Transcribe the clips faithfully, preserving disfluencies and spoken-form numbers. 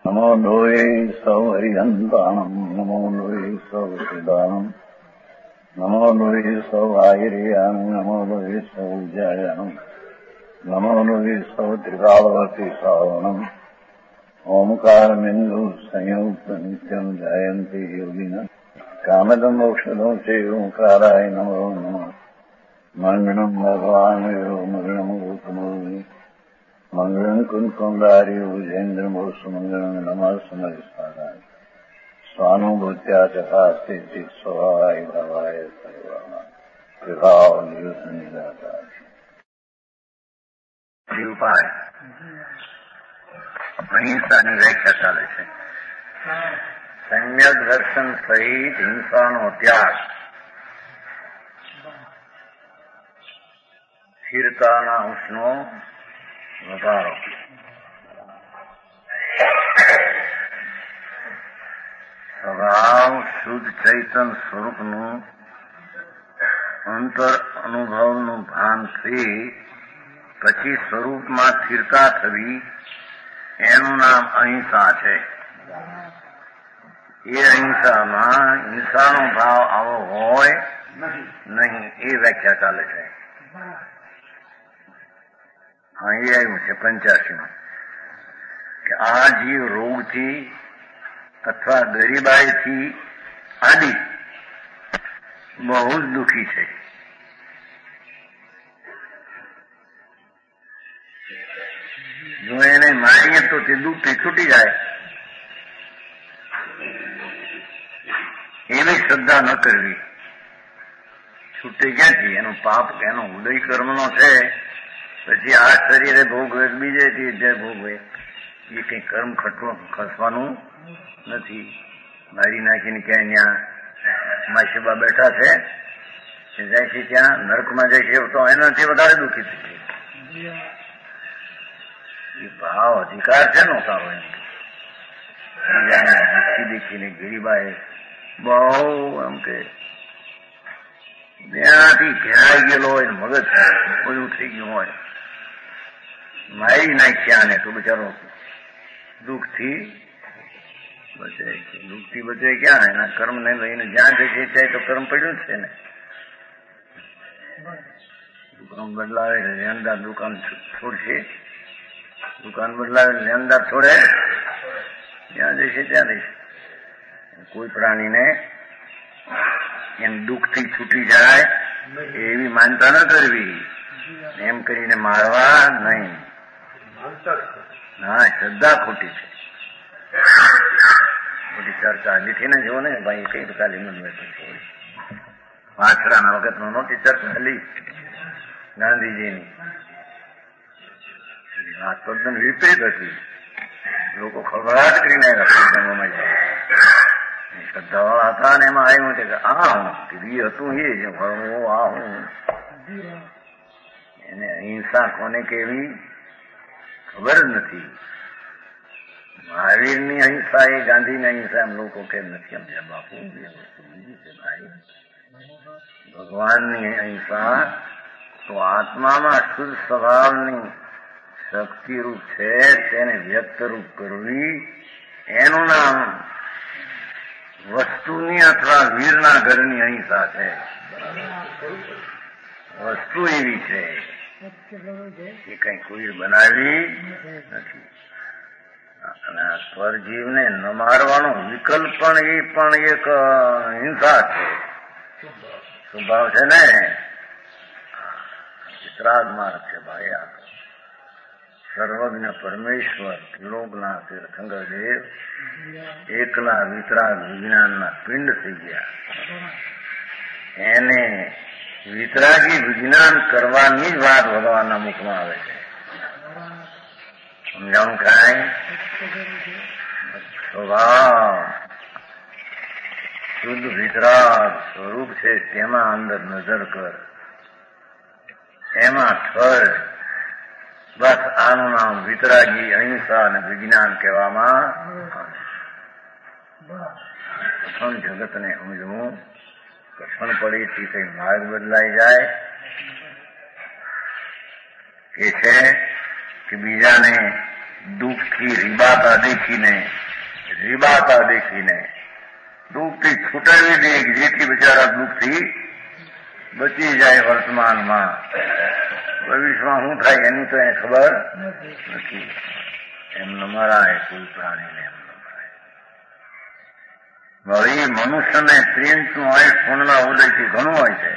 नमो लोये सौहरिहन्ताणम् नमो लोये सौहृदानम् नमो लोये सौभागिर्यानम् नमो लोये सौजायानम् नमो लोये सौत्रिकावती सावनम् ओंकारमिन्दु संयुक्त नित्यम् जायन्ति योगिनः कामदम् मोक्षदम् चैवोंकाराय नमो नमः मङ्गलम् भगवान् यो मङ्गलम् गौतमोऽमि मङ्गलम् कुन्कुण्डारि भुजेन्द्रमोऽस्तु मङ्गलम् नमः समरिस्मराय स्वानुभूत्या चकास्ति स्वभावाय भावाय सर्वाणाम् विभावनियुतनिदाताय उपाय અહિંસાની વ્યાખ્યા ચાલે છે. સમ્યક દર્શન સહિત હિંસાનો ત્યાગ, સ્થિરતાના અંશનો વધારો, સ્વભાવ શુદ્ધ ચૈતન સ્વરૂપનું અંતર અનુભવનું ભાન થઈ પછી સ્વરૂપમાં સ્થિરતા થવી એનું નામ અહિંસા છે. એ અહિંસામાં હિંસાનો ભાવ આવો હોય નહીં એ વ્યાખ્યા ચાલે છે. હા, એ આવ્યું છે પંચ્યાસીમાં કે આ જીવ રોગથી અથવા ગરીબાઈથી આદિ બહુ જ દુઃખી છે. જો એને મારીએ તો તે દુઃખથી છૂટી જાય એવી શ્રદ્ધા ન કરવી. છૂટે ક્યાંથી? એનું પાપ એનો ઉદય કર્મનો છે. પછી આ શરીરે ભોગવે બીજેથી જે ભોગવે એ કઈ કર્મ ખટવા ખસવાનું નથી. મારી નાખીને ક્યાંય ત્યાં માસીબા બેઠા છે જાય છે ત્યાં નરકમાં જાય છે તો એનાથી વધારે દુઃખી થઈ છે. એ ભાવ અધિકાર છે નો સારો એમ બીજાને દેખી દેખીને ગરીબાએ બહુ એમ કે ત્યાંથી ઘેરાઈ ગયેલો હોય મગજ બધું થઈ ગયું હોય મારી નાખ્યા ને તો બિચારો દુઃખથી બચે. દુઃખથી બચે ક્યાં? એના કર્મને લઈને જ્યાં જશે ત્યાં તો કર્મ પડ્યું જ છે ને. દુકાન બદલાવે લેણદાર દુકાન છોડશે, દુકાન બદલાવે લેણદાર છોડે, જ્યાં જશે ત્યાં જશે. કોઈ પ્રાણીને એમ દુઃખથી છૂટી જાય એવી માનતા ન કરવી. એમ કરીને મારવા નહીં. હા, શ્રદ્ધા ખોટી છે. મોટી ચર્ચા લીધી ને જો ને ભાઈ કઈ તો કાલે પાછળના વખતમાં મોટી ચર્ચા લી ગાંધીજીની. આ તદ્દન વિપરીત હતી. લોકો ખબરાટ કરીને જંગોમાં જાય શ્રદ્ધા વાળા હતા ને એમાં આવ્યું છે કે આ હું કીધી હતું એ જ ભણવું આ હું. એને અહિંસા કોને કેવી ખબર જ નથી. મહાવીરની અહિંસા એ ગાંધીની અહિંસા એમ લોકો કેમ નથી સમજ્યા બાપુ? એ વસ્તુ બીજી છે ભાઈ. ભગવાનની અહિંસા તો આત્મામાં શુદ્ધ સ્વભાવની શક્તિરૂપ છે તેને વ્યક્તરૂપ કરવી એનું નામ વસ્તુની અથવા વીરના ઘરની અહિંસા છે. વસ્તુ એવી છે એ કઈ કોઈ બનાવી નથી. અને સ્વરજીવને ન મારવાનો વિકલ્પ પણ એ પણ એક હિંસા છે. સ્વભાવ છે ને વિતરાગ માર્ગ છે ભાઈ. આ સર્વજ્ઞ પરમેશ્વર ત્રિલોકનાથ તીર્થંકરદેવ એકલા વિતરાગ વિજ્ઞાનના પિંડ થઈ ગયા. એને વિતરાગી વિજ્ઞાન કરવાની જ વાત ભગવાનના મુખમાં આવે છે. સમજાવું કાંઈ? સ્વભાવ શુદ્ધ વિતરાગ સ્વરૂપ છે તેમાં અંદર નજર કર, એમાં થર. બસ આનું નામ વિતરાગી અહિંસા અને વિજ્ઞાન કહેવામાં. કથન જગતને સમજવું, કથન પડીથી કઈ માર્ગ બદલાઈ જાય કે છે કે બીજાને દુઃખથી રીબાતા દેખીને રીબાતા દેખીને દુઃખથી છૂટાવી દે જેથી બિચારા દુઃખથી બચી જાય વર્તમાનમાં. ભવિષ્યમાં શું થાય એની તો એ ખબર નથી. એમ ન મરાય કોઈ પ્રાણીને, એમ ન મરાય. હવે મનુષ્યને ત્રીસનું આયુષ પૂર્ણના ઉદયથી ઘણું હોય છે.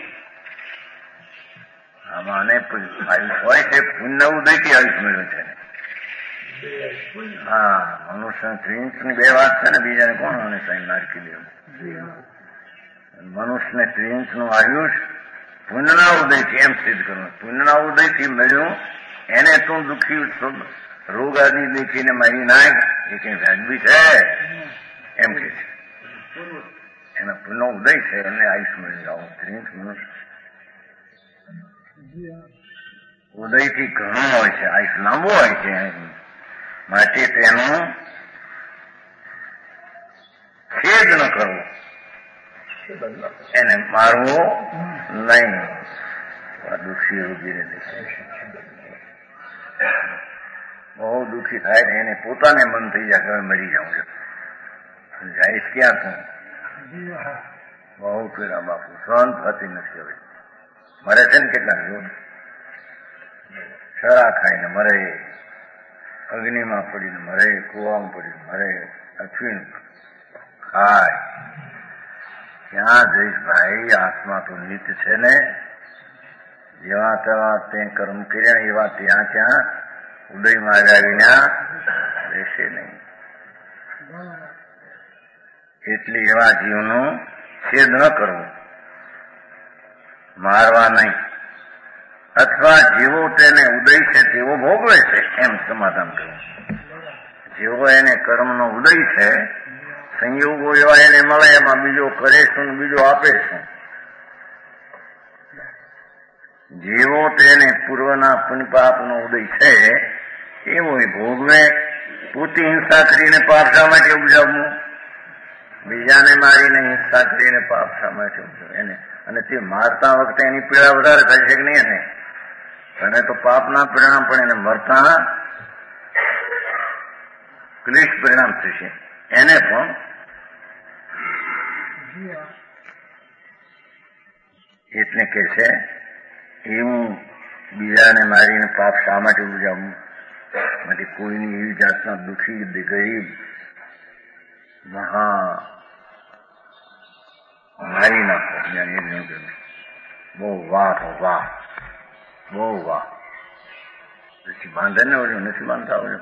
આમાં અનેક આયુષ હોય છે. પુણ્ય ઉદયથી આયુષ મળ્યું છે. હા, મનુષ્ય ત્રીસની બે વાત છે ને, બીજાને કોણ અને સાઈન નાખી દેવું. મનુષ્યને ત્રીસનું આયુષ પુણ્યના ઉદયથી એમ સિદ્ધ કરવું. પુણ્યના ઉદયથી મળ્યું એને તું દુઃખી રોગ આદિ દેખીને મારી નાખ, એ કઈ વ્યાજબી છે એમ કે છે. એના પુણ્યનો ઉદય છે એને આયુષ મળી આવું. ત્રીસ મનુષ્ય ઉદયથી ઘણું હોય છે, આયુષ લાંબુ હોય છે. માટે તેનું છેદ ન કરવો, એને મારવો નહીં. દુઃખી રોગીને બહુ દુઃખી થાય ને એને પોતાને મન થઈ જાય કે મરી જાઉં છું, જઈશ ક્યાં તું? બહુ પીડા બાપુ સહન થતી નથી. હવે મરે છે ને કેટલાક જો છરા ખાઈને મરે, અગ્નિમાં પડીને મરે, કુવામાં પડીને મરે, અફીણ ખાય. ક્યાં જઈશ ભાઈ? આત્મા તો નિત્ય છે ને. જેવા તેવા તે કર્મ કર્યા એવા ત્યાં ત્યાં ઉદયમાં આવ્યા વિના રહેશે નહીં. એટલે એવા જીવનું છેદ ન કરવું, મારવા નહીં. અથવા જેવો તેને ઉદય છે તેવો ભોગવે છે એમ સમાધાન કરવું. જેવો એને કર્મનો ઉદય છે, સંયોગો એવા એને મળે, એમાં બીજો કરે શું બીજો આપે શું. જેવો તેને પૂર્વના પુણ્યપાપનો ઉદય છે એવો ભોગવે. પોતે હિંસા કરીને પાપ શા માટે ઉપજાવવું? બીજાને મારીને હિંસા કરીને પાપ શા માટે ઉપજાવવું એને? અને તે મારતા વખતે એની પીડા વધારે થાય છે કે નહીં? એને અને તો પાપના પરિણામ પણ એને મરતા ક્લેશ પરિણામ થશે એને પણ. એટલે કે છે એવું બીજાને મારીને પાપ શા માટે ઉપજાવવું? માટે કોઈની એવી જાતના દુઃખી ગરીબ મહા મારી નાખો. બહુ વાહ તો વાહ, બહુ વાહ. પછી બાંધે ને ઓજો નથી બાંધતા ઓજો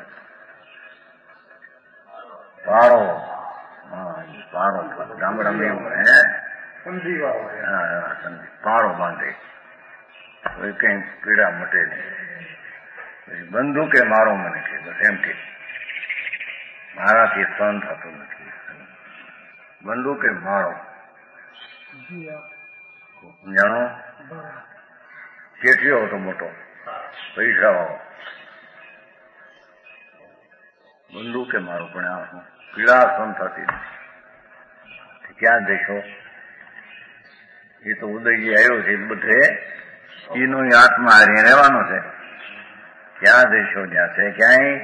પારો. હા, પારો ગામડામાં એવું હે સમજી પારો બાંધે કઈ પીડા મટે નહીં. પછી બંદૂકે મારો મને કે બસ એમ કે મારાથી સહન થતું નથી. બંદૂકે મારો જાણો કેઠિયો હતો મોટો પૈસા વાળો, બંદૂકે મારો પણ આ પીડા સહન થતી નથી. ક્યાં દેશો? એ તો ઉદયજી આવ્યો છે બધે એનો આત્મા હારી રહેવાનો છે. ક્યાં દેશો જ્યાં છે ક્યાંય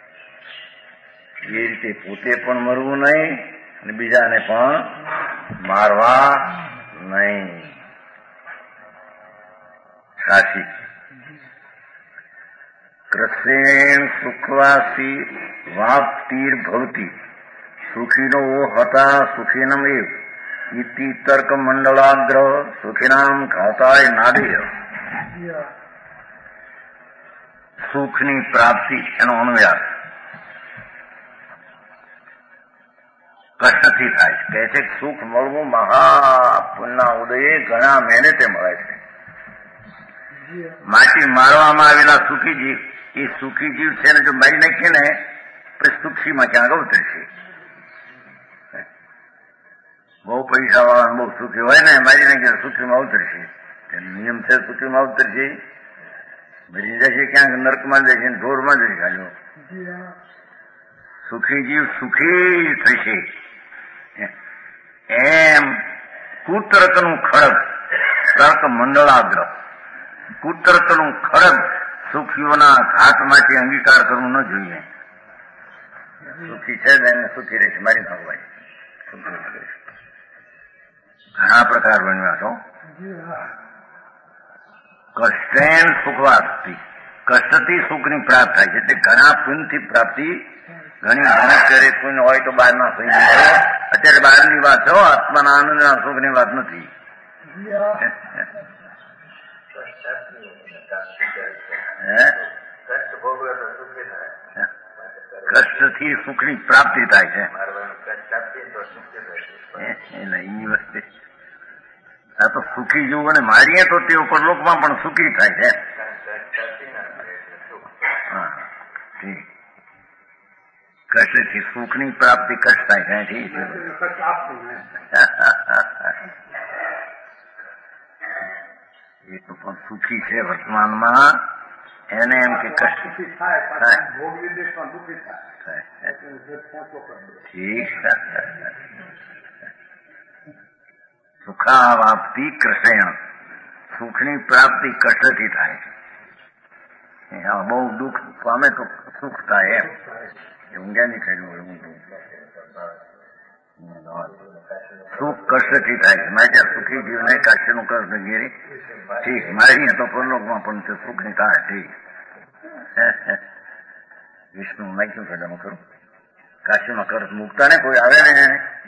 એ રીતે પોતે પણ મરવું નહીં અને બીજાને પણ મારવા નહીં. સાચી કૃષ્ણ સુખવાસી વાપતીર ભવતી સુખીનો હતા સુખીનમ એવ ઇતિ તર્ક મંડળાગ્ર સુખીનામ ખાતાય નાડેય. સુખની પ્રાપ્તિ એનો અનુયાસ કષ્ટથી થાય છે. કહે છે કે સુખ મળવું મહા પુણ્યના ઉદયે ઘણા મહેનતે મળે છે. માટી મારવામાં આવેલા સુખી જીવ એ સુખી જીવ છે ને જો મારી નાખીએ ને પછી સુખીમાં ક્યાંક અવતરશે. બહુ પૈસા વાળા બહુ સુખી હોય ને મારી નાખીએ સુખીમાં અવતરશે. નિયમ છે સુખીમાં અવતરશે. મરી જશે ક્યાંક નર્કમાં જશે ઢોરમાં જશે. ખાલી સુખી જીવ સુખી થશે. એમ કુતર્કનું ખડગ તર્ક મંડળાગ્ર, કુતર્કનું ખડગ સુખીઓના ઘાતમાંથી અંગીકાર કરવું ન જોઈએ. સુખી છે ને એને સુખી રહેશે, મારી ભગવાન ઘણા પ્રકાર બન્યા છો. કષ્ટેન સુખવાસ્તી, કષ્ટથી સુખની પ્રાપ્ત થાય છે. એટલે ઘણા પુણ્યથી પ્રાપ્તિ, ઘણી મહેનત કરે પુણ્ય હોય તો બહારના સુખ. અત્યારે બહારની વાત છો, આત્માના આનંદના સુખની વાત નથી. કષ્ટથી સુખની પ્રાપ્તિ થાય છે. આ તો સુખી જેવું અને મારીએ તો તે ઉપરલોકમાં પણ સુખી થાય છે. હા ઠીક. કષ્ટથી સુખની પ્રાપ્તિ કષ્ટ થાય છે. ઠીક એ તો પણ સુખી છે વર્તમાનમાં, એને એમ કે કષ્ટ થાય. ઠીક. સુખાવાપ્તિ કૃષ્ણ, સુખની પ્રાપ્તિ કષ્ટથી થાય છે. બહુ દુઃખ પામે તો સુખ થાય એમ. એ ઊંઘ્યા નહીં થયેલું સુખ કષ્ટથી થાય છે. માટે સુખી જીવને કાશ્યનું કષ્ટ ઘેરી. ઠીક. મારીએ તો પરલોકમાં પણ તે સુખની થાય. ઠીક. વિષ્ણુ નાખ્યું કદામાં ખરું. કાશીમાં કરત મૂકતા ને કોઈ આવે ને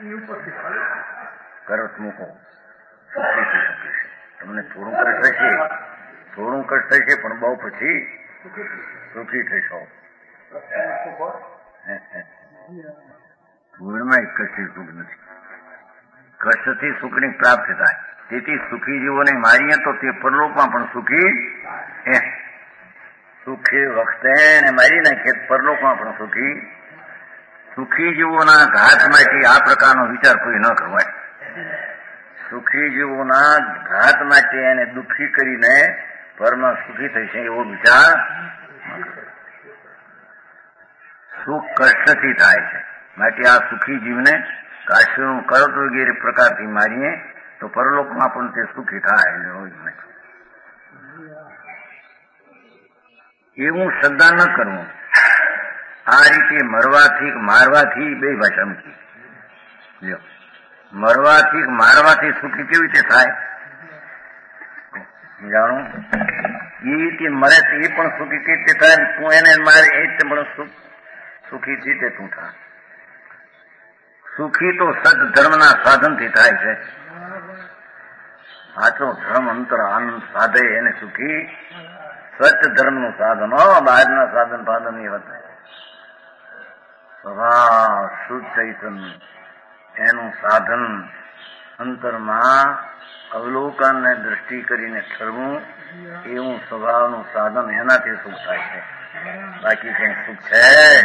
કરત મૂકો, સુખી થઈ શકે છે. તમને થોડું કષ્ટ થશે, થોડું કષ્ટ થશે પણ બહુ પછી સુખી થશો. પૂર્ણમાં એક કષ્ટ સુખ નથી. કષ્ટથી સુખની પ્રાપ્તિ થાય. તેથી સુખી જીવોને મારીએ તો તે પરલોકમાં પણ સુખી. સુખી વખતે એને મારી નાખીએ પરલોકમાં પણ સુખી. સુખી જીવોના ઘાતમાંથી આ પ્રકારનો વિચાર કોઈ ન કરવાય. સુખી જીવોના ઘાતમાંથી એને દુઃખી કરીને પરમાં સુખી થશે એવો વિચાર. સુખ કષ્ટથી થાય છે. માટે આ સુખી જીવને કાશ્યનું કરત વગેરે પ્રકારથી મારીએ તો પરલોકમાં પણ તે સુખી થાય. એવું શ્રદ્ધા ન કરવું. આ રીતે મરવાથી મારવાથી બે ભાષામાં લ્યો. મરવાથી મારવાથી સુખી કેવી રીતે થાય જાણો. એ રીતે મરે તો એ પણ સુખી કેવી રીતે થાય. તું એને મારે એ રીતે પણ સુખ સુખી રીતે તું થા. સુખી તો સદધર્મના સાધનથી થાય છે. સાચો ધર્મ અંતર આનંદ સાધે એને સુખી. સત્ય ધર્મનું સાધન, બહારના સાધન સાધન એ હતા. સ્વભાવ શુદ્ધ ચૈતન્ય એનું સાધન અંતરમાં અવલોકન ને દ્રષ્ટિ કરીને ઠરવું એવું સ્વભાવનું સાધન, એનાથી સુખ થાય છે. બાકી કઈ સુખ છે?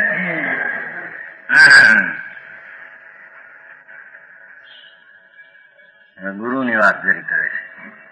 ગુરુની વાત જરી કરે છે.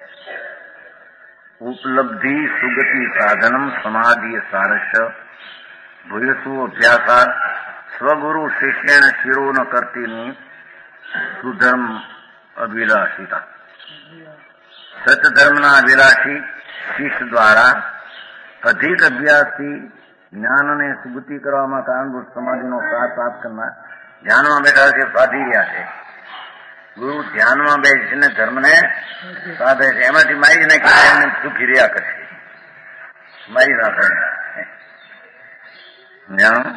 ઉપલબ્ધિ સુગતિ સાધનમ સમાધિ સારસ્ય ભૂયસુ અભ્યાસા સ્વગુરુ શિષ્યેણ શિરો ન કરતીની સુધર્મ અભિલાષિતા. સતધર્મના અભિલાષી શિષ્ય દ્વારા અધિક અભ્યાસથી જ્ઞાનને સુગતિ કરવામાં કારણભૂત સમાધિનો સાર પ્રાપ્ત કરનાર ધ્યાનમાં બેઠા છે, સાધી રહ્યા છે. ગુરુ ધ્યાનમાં બેસીને ધર્મને સાધે છે. એમાંથી મારી નાખી એમને સુખી રહ્યા કરશે. મારી નાખે જાણો.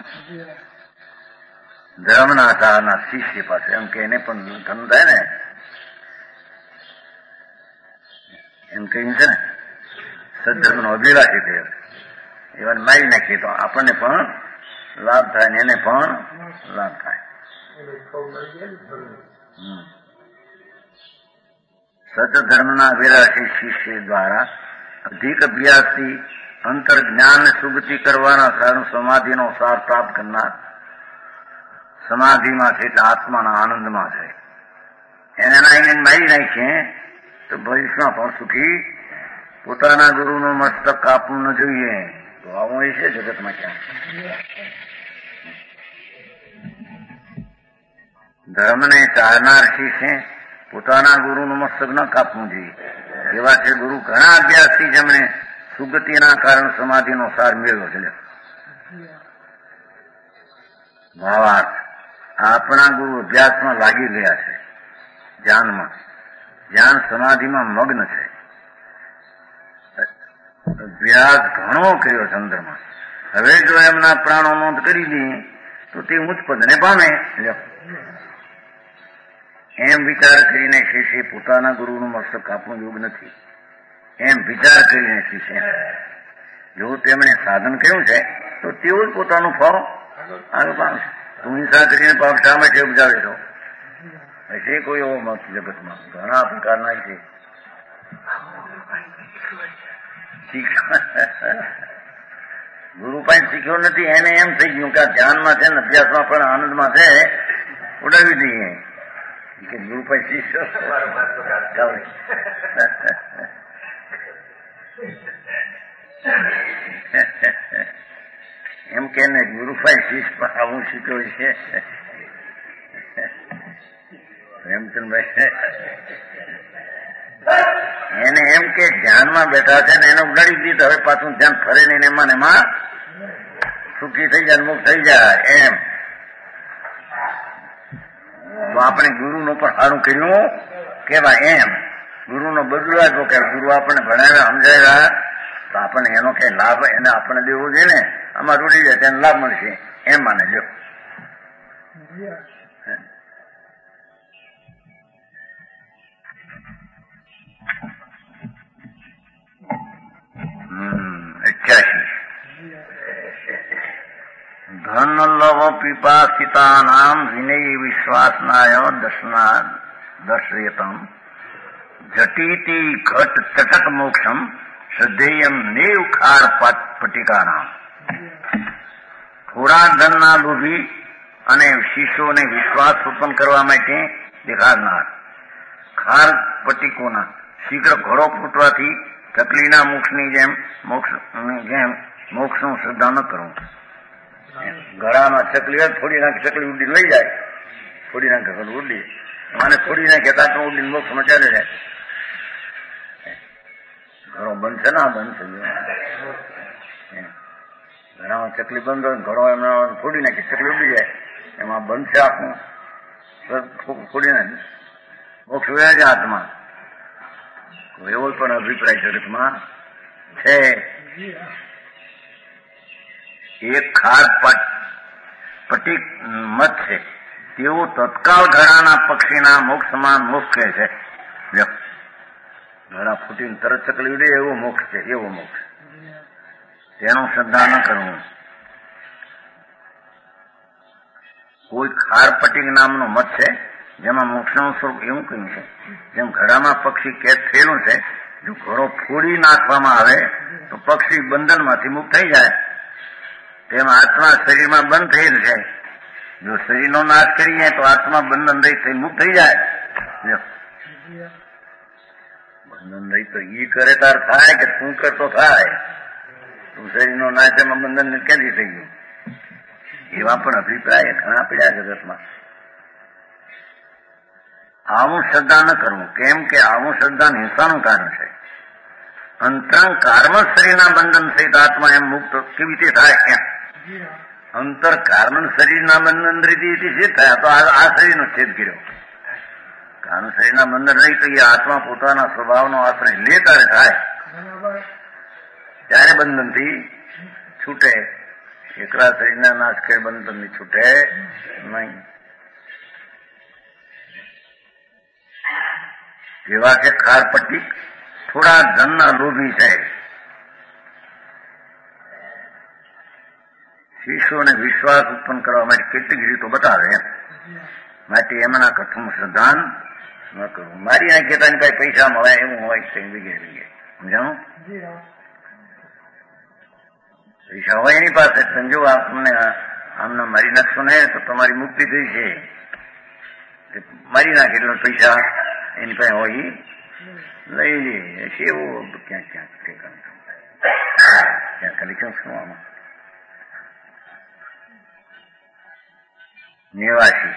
ધર્મના સારના શિષ્ય પાસે એમ કે એને પણ ધર્મ થાય ને એમ કહીને છે ને સદધર્મનો અભિલાષી થયો. એવાને મારી નાખીએ તો આપણને પણ લાભ થાય ને એને પણ લાભ થાય. સતધર્મના અભિલાષી શિષ્ય દ્વારા અધિક અભ્યાસથી અંતર જ્ઞાન સુગતિ કરવાના સારું સમાધિનો સાર પ્રાપ્ત કરનાર સમાધિમાં છે એટલે આત્માના આનંદમાં છે. એને એને મારી નાખીએ તો ભવિષ્યમાં પણ સુખી. પોતાના ગુરુનું મસ્તક કાપવું ન જોઈએ. તો આવું એ છે જગતમાં ક્યાં. ધર્મને ચાહનાર શિષ્ય પોતાના ગુરુનું મસ્તક ન કાપવું જોઈએ. એવા છે ગુરુ ઘણા અભ્યાસથી જેમણે સુગતિના કારણ સમાધિનો સાર મેળવ્યો છે. ભાવાર્થ આપણા ગુરુ અભ્યાસમાં લાગી ગયા છે, ધ્યાનમાં, ધ્યાન સમાધિમાં મગ્ન છે. અભ્યાસ ઘણો કર્યો ચંદ્રમાં. હવે જો એમના પ્રાણો નોંધ કરી દઈએ તો તે ઉચ્ચ પદને પામે. એમ વિચાર કરીને શિષ્ય પોતાના ગુરુનું મસ્તક કાપવું યોગ નથી. એમ વિચાર કરીને શિષ્ય જો તેમણે સાધન કર્યું છે તો તેઓ જ પોતાનું ફળ આગળ પામશે. તું હિંસા કરીને પાપ શા માટે ઉપજાવે છો? હશે કોઈ એવો મત જગતમાં? ઘણા પ્રકારના છે. ગુરુ પાસે શીખ્યો નથી, એને એમ થઈ ગયું કે આ ધ્યાનમાં છે ને અભ્યાસમાં પણ આનંદમાં છે, ઉડાવી દઈએ કે ગુરુ પાસે શીખ્યો. એમ કે ને ગુરુ પાસે શીશ આવું શીખ્યો છે. હેમચંદભાઈ એને એમ કે ધ્યાનમાં બેઠા છે ને એને ઉડાડી દીધી, હવે પાછું ધ્યાન ફરે નહીં, એમાં ને એમાં સુખી થઈ જાય, મુક્ત થઈ જાય. એમ તો આપણે ગુરુનું પણ સારું કર્યું કેવાય. એમ ગુરુનો બદલો આપ્યો કે ગુરુ આપણને ભણાવ્યા સમજાવ્યા તો આપણને એનો કઈ લાભ એને આપણને દેવો જોઈએ ને. આમાં રૂડી જાય તેને લાભ મળશે એમ માને લ્યો. અઠ્યાસી ધન લવ પીપાસિતાનામ વિનય વિશ્વાસનાય દર્શના દર્શયતમ જટીતિ ઘટ ચટક મોક્ષમ શ્રદ્ધેયમ નેવ ખાર પટિકાનામ. થોડા ધનના લોભી અને શિષ્યોને વિશ્વાસ ઉત્પન્ન કરવા માટે દેખાડનાર ખાર પટિકોના શીઘ્ર ઘોડો ફૂટવાથી ચકલીના મોક્ષની જેમ મોક્ષની જેમ મોક્ષનું શ્રદ્ધા ન કરવું. ગળામાં ચકલી હોય થોડી નાખે ચકલી ઉડીને લઈ જાય, થોડી નાખે ઉડી અને થોડી નાખે તાતો ઉડીને મોક્ષમાં ચાલે જાય. ઘડો બંધ છે ના બંધ છે, ઘણામાં ચકલી બંધ હોય, ઘડો એમના થોડી નાખી ચકલી ઉડી જાય, એમાં બંધ છે આખું થોડી નાખી મોક્ષ વ્યા છે હાથમાં. એવો પણ અભિપ્રાય જગતમાં છે. એક ખાર પટિક મત છે તેઓ તત્કાળ ઘડાના પક્ષીના મોક્ષ સમાન મોક્ષ કહે છે. ઘડા ફૂટીને તરત ચકલી ઉડે એવો મોક્ષ છે, એવો મોક્ષ. તેનું શ્રદ્ધા ન કરવું. કોઈ ખાર પટિક નામનો મત છે જેમાં મોક્ષનું સ્વરૂપ એવું કહ્યું છે જેમ ઘડામાં પક્ષી કેદ થયેલું છે. જો ઘોડો ફોડી નાખવામાં આવે તો પક્ષી બંધનમાંથી મુક્ત થઈ જાય, તેમ આત્મા શરીરમાં બંધ થયેલ છે. જો શરીરનો નાશ કરીએ તો આત્મા બંધન રહી મુક્ત થઈ જાય. બંધન રહી તો ઈ કરે તાર થાય કે તું કરતો થાય. તું શરીરનો નાશ એમાં બંધન ક્યાંથી થઈ ગયું? એવા પણ અભિપ્રાય ઘણા પડ્યા જગતમાં. આવું શ્રદ્ધા ન કરવું. કેમ કે આવું શ્રદ્ધા હિંસાનું કારણ છે. અંતરંગ કાર્બન શરીરના બંધન સહિત આત્મા એમ મુક્ત કેવી રીતે થાય? એમ અંતર કાર્બન શરીરના બંધન રીતે છેદ થયા તો આ શરીરનો છેદ કર્યો. કારણ શરીરના બંધન રહી તો એ આત્મા પોતાના સ્વભાવનો આશ્રય લે ત્યારે થાય, ત્યારે બંધનથી છૂટે. એકલા શરીરના નાશ કરે બંધનથી છૂટે નહીં. જેવા કે ખાર પટ્ટી થોડા ધનના લોભી છે. શિષ્યોને વિશ્વાસ ઉત્પન્ન કરવા માટે કેટલીક રીતો બતાવે એમ માટે એમના કથમ શ્રદ્ધાન ન કરવું. મારી આ કહેતાની કઈ પૈસા મળે એવું હોય કઈ વગેરે વગેરે સમજાણું. પૈસા હોય એની પાસે સમજો તમને આમને મારી નાખશો ને તો તમારી મુક્તિ થઈ છે. મારી નાખે એટલે પૈસા એની પાસે હોય લઈ લે છે. એવું ક્યાંક ક્યાંક ક્યાંક ખાલી ક્યાં શું આમાં નેવાસી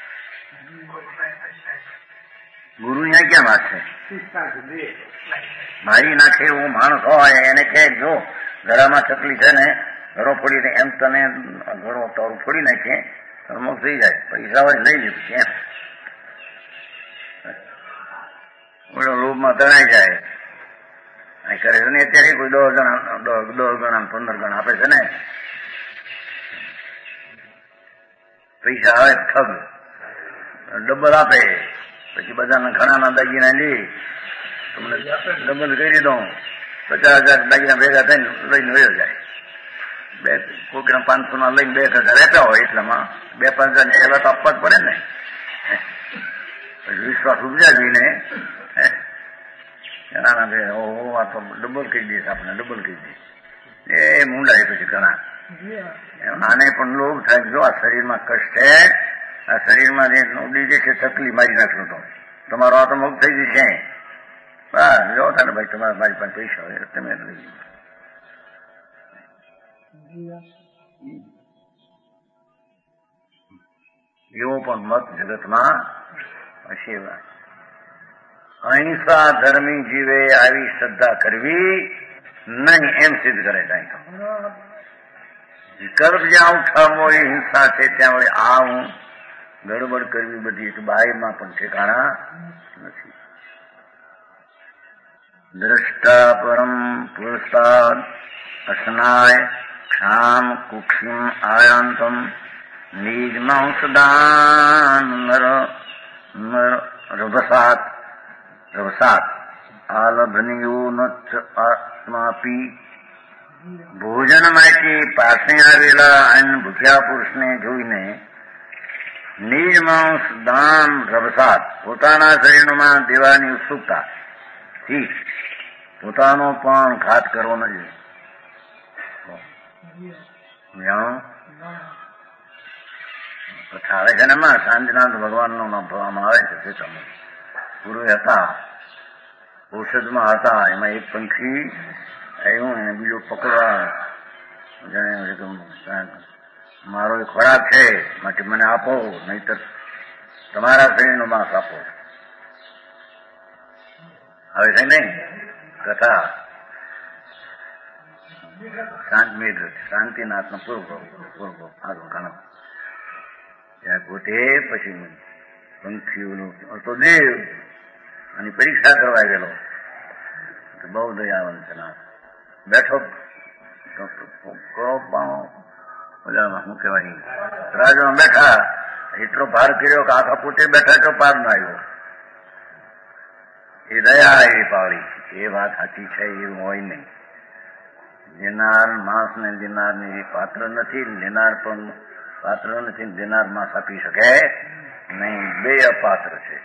ગુરુ અહીંયા ક્યાં વાત છે? મારી નાખે એવું માણસ હોય એને કહે જો ગળામાં તકલીફ છે ને ઘરો ફોડીને એમ તને ઘરો તારું ફોડી નાખીએ મોક્ષ થઈ જાય પૈસા હોય લઈ લીધું કેમ બોલો લોભમાં તણાઈ જાય કરે છે ને અત્યારે કોઈ દસ ગણા દસ ગણા પંદર ગણા આપે છે ને પૈસા આવે ઠગ ડબલ આપે પછી બધાના ઘણાના દાગીના લે તમને ડબલ કરી દઉં પચાસ હજાર દાગીના ભેગા થઈને લઈને વયો જાય બે કોઈકના પાંચસો ના લઈને બે હજાર આપ્યા હોય એટલામાં બે પાંચ હજાર પહેલા તો આપવા જ પડે ને પછી વિશ્વાસ ઉપજા જોઈને ઘણા બે ઓ આ તો ડબલ કહી દઈશ આપણે ડબલ કહી દઈશ એ મૂંડાય પછી ઘણા આને પણ લોભ થાય જો આ શરીરમાં કષ્ટ છે આ શરીરમાં જે ઉડી જે છે તકલીફ મારી નાખ્યું તો તમારો આ તો મુક્ત થઈ જશે બસ જો તારે ભાઈ તમારા મારી પાસે પૈસા હોય તમે લઈ એવો પણ મત જગતમાં હશે. અહિંસા ધર્મી જીવે આવી શ્રદ્ધા કરવી નહીં એમ સિદ્ધ કરે કાંઈ તો વિકલ્પ જ્યાં ઉઠાવવો એ હિંસા છે ત્યાં વળી આ હું ગડબડ કરવી બધી બાયમાં પણ ઠેકાણા નથી. દ્રષ્ટા પરમ પુરસ્તાદ અસનાય ક્ષામ કુક્ષિમ આયાંતમ નિજમાંસદાન નર નર રભસાત રભસાત આલભનિયો ન આત્માપી ભોજન માટે પાસે આવેલા અન્ન ભૂખ્યા પુરુષને જોઈને નિજ માંસ દાન રભસાત પોતાના શરીરમાં દેવાની ઉત્સુકતા થી પોતાનો પણ ઘાત કરવો નથી. કથા આવે છે ને એમાં સાંજના ભગવાનનું નામ ભરવામાં આવે છે. તમે પૂર્વે હતા ઔષધમાં હતા એમાં એક પંખી આવ્યું એને બીજો પકડવા જાણે મારો એક ખોરાક છે માટે મને આપો નહીતર તમારા શરીરનો માંસ આપો. આવે છે નહીં કથા શાંતિ શાંતિનાથનો પૂર્વ પૂર્વ આગળ ઘણો ત્યાં પોતે પછી પંખીઓનો હતો દેવ અને પરીક્ષા કરવા ગયેલો બહુ દયાવંત છે ના બેઠો ઓલામાં શું કહેવાય રાજમાં બેઠા એટલો ભાર કર્યો કે આખા પોતે બેઠા તો પાર ના આવ્યો. એ દયા એ પાડી એ વાત સાચી છે એવું હોય નહીં. લેનાર માંસ ને લેનાર ની પાત્ર નથી, લેનાર પણ પાત્ર નથી, લેનાર માંસ આપી શકે નહીં, બે અપાત્ર છે.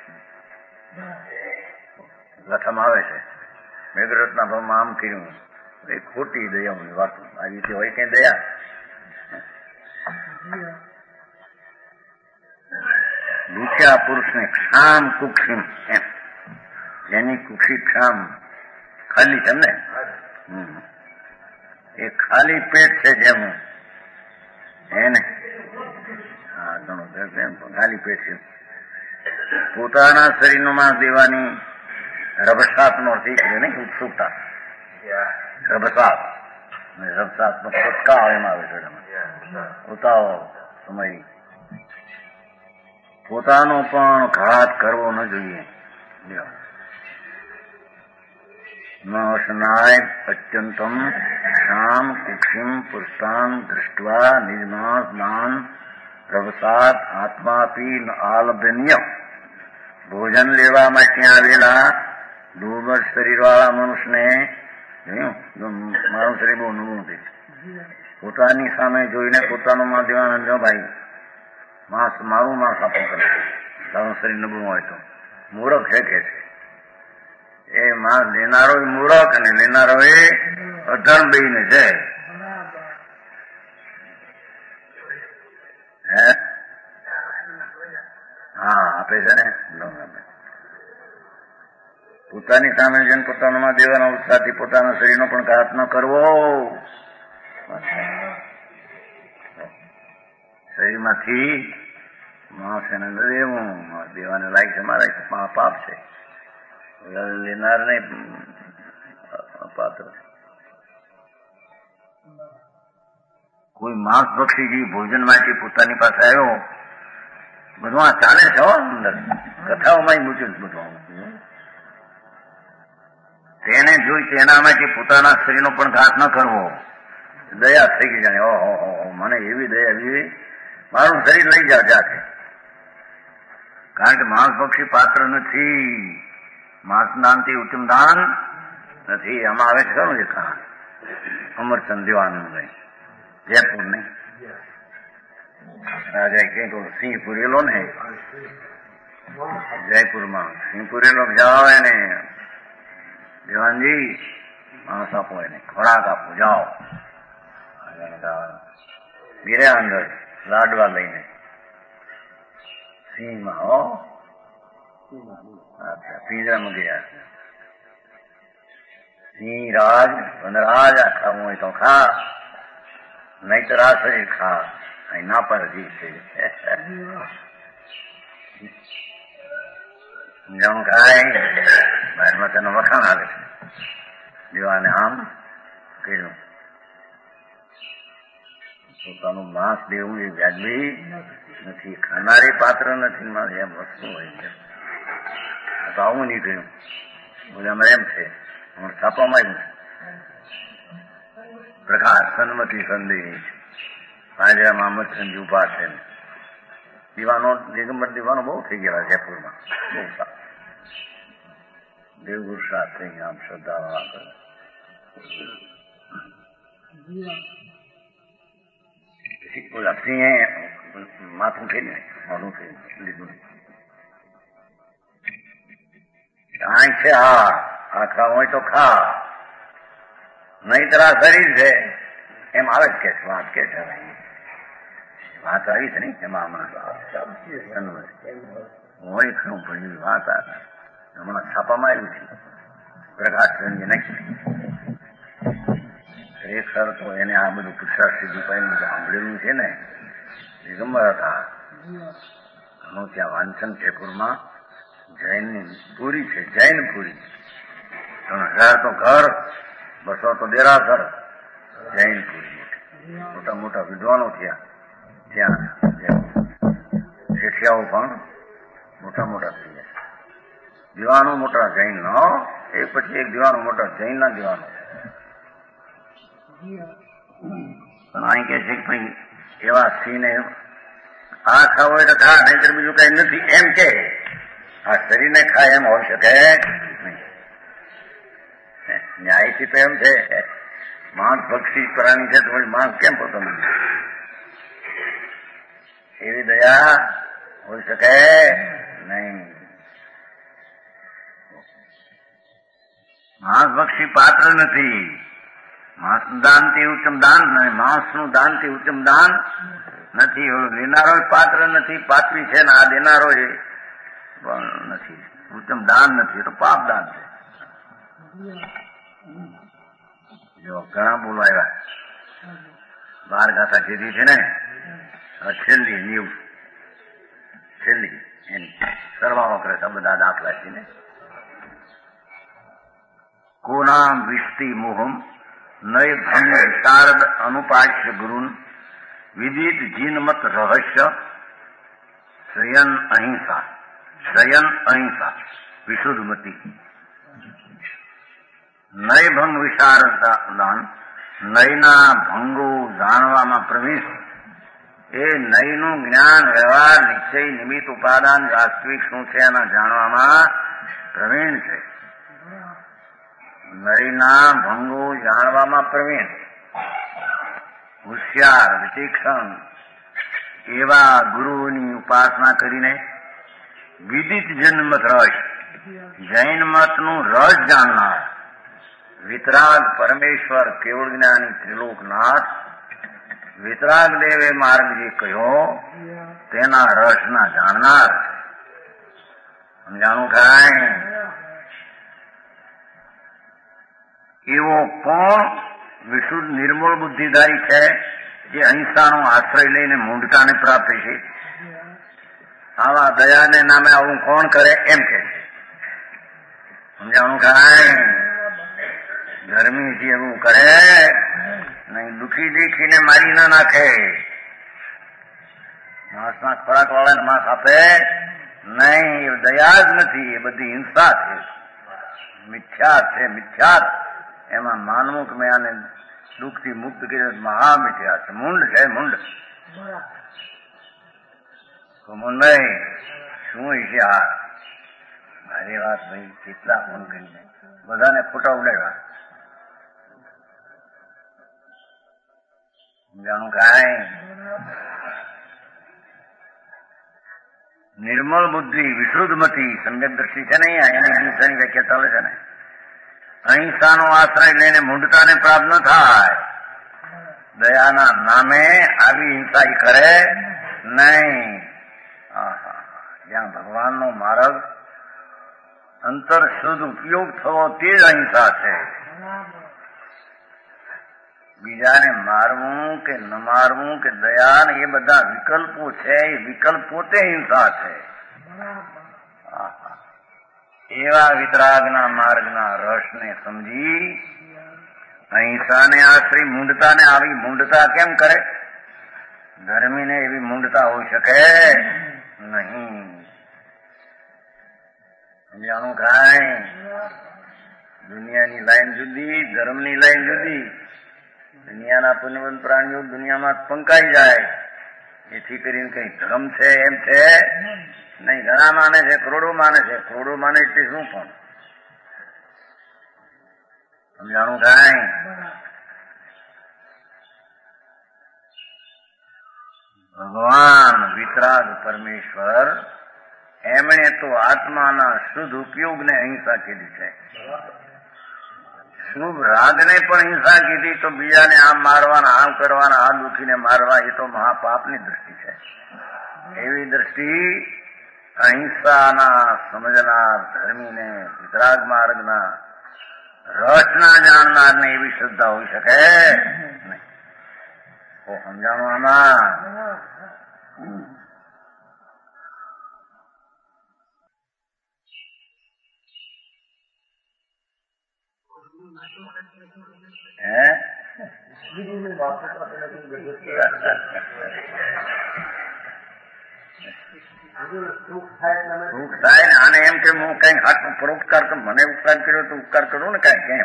કથામાં આવે છે મેઘરથના ભાવમાં આમ કર્યું એ ખોટી દયા વાત આવી રીતે હોય કઈ દયા. ભૂખ્યા પુરુષને ક્ષામ કુક્ષિમ એમ જેની કુક્ષી ક્ષામ ખાલી છે ને એ ખાલી પેટ છે જેમ એને હા ઘણું ખાલી પેટ છે પોતાના શરીરનો માંસ દેવાની રભસાત નો અર્થ નહીં ઉત્સુકતા રભસાત રભસાત નો પટકાવ એમાં આવે છે ઉતાવળ સમય પોતાનો પણ ઘાત કરવો ન જોઈએ. ન સ્નાય અત્યંતમ શામ કુક્ષિમ પુસ્તાન દૃષ્ટવા નિજમાસ દાન રભસાત આત્માપી ન આલભન્ય ભોજન લેવા માટે આવેલા દુર્બળ શરીર વાળા મનુષ્યને મારું શરીર બહુ નબળું છે પોતાની સામે જોઈને પોતાનું માં દેવાના જો ભાઈ માંસ મારું માંસ આપો કરે તારું શરીર નબળું હોય તો મૂરખ છે કે છે એ માંસ લેનારો મૂરખ અને લેનારો એ અધર્મ બેને છે. હે હા આપે છે ને પોતાની સામે જઈને પોતાનું માં દેવાના ઉત્સાહથી પોતાના શરીરનો પણ ઘાત ન કરવો. શરીરમાંથી માંસ એને દેવું દેવાને લાયક છે મારા પાપ છે. લેનાર ને પાત્ર છે. કોઈ માંસ ભક્ષી ભોજન માટે પોતાની પાસે આવ્યો, બધું આ ચાલે છે અંદર કથાઓમાં મૂક્યું બધું. તેને જોઈ તેના માટે પોતાના શરીરનો પણ ઘાત ન કરવો, દયા થઈ ગઈ જાણે ઓહો મને એવી દયા એવી મારું શરીર લઈ જાવ જાતે. કારણ કે માંસ ભક્ષી પાત્ર નથી, માંસ દાનથી ઉત્તમ દાન નથી. આમાં આવે છે ખરું એક અમરચંદ દિવાનું નહીં જયપુર નહીં રાજા ક્યાંક સિંહ પુરેલો ને જયપુરમાં સિંહ પુરેલો જાઓ એને દિવાનજી માંસ આપો એને ખોરાક આપો જાઓ. ગીર્યા અંદર લાડવા લઈને સિંહમાં હો પિંજરામાં ગયા. સિંહ રાજ વનરાજ આ ખાવું હોય તો ખા, નહીં તો આ શરીર ખા. અહીં ના પર હજી છે જાણું ખાય બહારમાં તેનો વખાણ આવે છે. દીવાને આમ કર્યું. પોતાનું માંસ દેવું એ વ્યાજબી નથી, ખાનારી પાત્ર નથી. મારે એમ વસ્તુ હોય છે તો આવું નહીં કર્યું. બોલે અમારે એમ છે અમારે છાપામાં આવ્યું પ્રકાશ સન્મતિ સંદેહ હાજરા મહમદ સંજુ ઉભા છે. દીવાનો દિગંબર દીવાનો બહુ થઈ ગયા જયપુરમાં, બહુ સારા દેવગુરુ સાથે આમ શ્રદ્ધા કરે. ઓલા સિંહે માથું ખેલી મોઢું લીધું. કાંઈ છે હા આ ખાવું હોય તો ખા, નહીં તરા શરીર છે એમ આવે જ કે વાત કે છે વાત આવી છે ને એમાં હમણાં હોય ખરું પણ એવી વાત આવે હમણાં છાપામાં આવ્યું છે પ્રકાશ નક્કી. ખરેખર તો એને આ બધું પુરુષાર્થ સિદ્ધિ પાઈને સાંભળેલું છે ને દિગંબર હતા. હું ત્યાં વાંચન જયપુરમાં જૈનની પૂરી છે, જૈન પૂરી. ત્રણ હજાર તો ઘર, બસો તો દેરાસર, જૈન પૂરી મોટા મોટા વિદ્વાનો થયા ત્યાં. શેઠિયાઓ પણ મોટા મોટા થઈ ગયા. દીવાનો મોટા જૈન નો એક પછી એક દીવાનો મોટા જૈન ના દીવાનો. પણ અહીં કે છે કે ભાઈ એવા સિંહને આ ખાવો હોય તો ખા, નહીં બીજું કઈ નથી એમ કે આ શરીરને ખાય એમ હોઈ શકે નહીં. ન્યાયથી તો એમ છે માંસ પક્ષી પ્રાણી છે તો માંસ કેમ પોતાનું એવી દયા હોઈ શકે નહીં. માંસ પક્ષી પાત્ર નથી. માંસ દાન થી ઉત્તમ દાન અને માંસ નું દાન થી ઉત્તમ દાન નથી. લેનારો પાત્ર નથી, પાત્રી છે ને આ દેનારો એ પણ નથી. ઉત્તમ દાન નથી, તો પાપ દાન છે. જો ઘણા બોલો આવ્યા બાર ગાથા કીધી છે ને છેલ્લી નીવ છેલ્લી એની સરવાળો કરે છે બધા દાખલા છે ને. કોનામ વિષ્ટિ મોહમ નય ભંગ વિશારદ અનુપાસ્ય ગુરુન વિદિત જીનમત રહસ્ય શયન અહિંસા શયન અહિંસા વિશુદ્ધમતી. નય ભંગ વિશારદાન નયના ભંગો જાણવામાં પ્રવેશ એ નયનું જ્ઞાન વ્યવહાર નિશ્ચય નિમિત્ત ઉપાદાન વાસ્તવિક શું છે એના જાણવામાં પ્રવીણ છે. નયના ભંગો જાણવામાં પ્રવીણ હોશિયાર વિચક્ષણ એવા ગુરુઓની ઉપાસના કરીને વિદિત જન્મત રસ જૈન મતનું રસ જાણનાર વિતરાગ પરમેશ્વર કેવળ જ્ઞાની ત્રિલોકનાથ વિતરાગ દેવે માર્ગ જે કહ્યો તેના રસના જાણનાર સમજાણું કાંઈ. એવો કોણ વિશુદ્ધ નિર્મળ બુદ્ધિધારી છે જે અહિંસાનો આશ્રય લઈને મૂંઢતાને પ્રાપ્ત છે. આવા દયાને નામે આવું કોણ કરે એમ કે છે. સમજાણું કાંઈ. ધર્મીથી એવું કરે નહીં, દુઃખી દેખીને મારી ના નાખે, માંસના ખોરાક વાળાને માંસ આપે નહીં, એ દયા જ નથી, એ બધી હિંસા છે, મિથ્યા છે, મિથ્યા. એમાં માનવું કે મેં આને દુઃખથી મુક્ત કર્યો, મહા મિથ્યા છે, મૂંડ છે, મૂંડ. તો મુંબઈ શું છે આ મારી વાત ભાઈ, કેટલા ફોન કરીને બધાને ખોટા ઉડાવ્યા. જાણું કાંઈ નિર્મળ બુદ્ધિ, વિશુદ્ધમતી, સમ્યક દ્રષ્ટિ છે ને, એની હિંસાની વ્યાખ્યા ચાલે છે ને. અહિંસાનો આશ્રય લઈને મૂંઢતાને પ્રાપ્ત ન થાય. દયાના નામે આવી હિંસા ઈ કરે નહીં. જ્યાં ભગવાનનો માર્ગ અંતર શુદ્ધ ઉપયોગ થવો તે જ અહિંસા છે. બીજાને મારવું કે ન મારવું કે દયા એ બધા વિકલ્પો છે, એ વિકલ્પ પોતે હિંસા છે. એવા વિતરાગના માર્ગના રસને સમજી અહિંસાને આશ્રી મૂંઢતાને આવી મૂંઢતા કેમ કરે? ધર્મીને એવી મૂંઢતા હોઈ શકે નહીં. સમજાણું કાંઈ? દુનિયાની લાઈન જુદી, ધર્મની લાઈન જુદી. દુનિયાના પુણ્યવંત પ્રાણીઓ દુનિયામાં પંકાઈ જાય, એથી કરીને કઈ ધર્મ છે એમ છે નહીં. ઘણા માને છે, કરોડો માને છે, કરોડો માને એટલે શું પણ સમજાણું કાંઈ? ભગવાન વિતરાગ પરમેશ્વર એમણે તો આત્માના શુદ્ધ ઉપયોગને અહિંસા કીધી છે. શુભ રાગને પણ હિંસા કીધી, તો બીજાને આમ મારવાના, આમ કરવાના, આ દુઃખીને મારવા, એ તો મહાપાપની દ્રષ્ટિ છે. એવી દ્રષ્ટિ અહિંસાના સમજનાર ધર્મીને, વિતરાગ માર્ગના રસના જાણનારને એવી શ્રદ્ધા હોઈ શકે નહીં. તો સમજાણું આમાં? હે સુખ થાય ને. આને એમ કે હું કઈ હાથ પરોપકાર કરું, મને ઉપકાર કર્યો તો ઉપકાર કરું ને કઈ. કેમ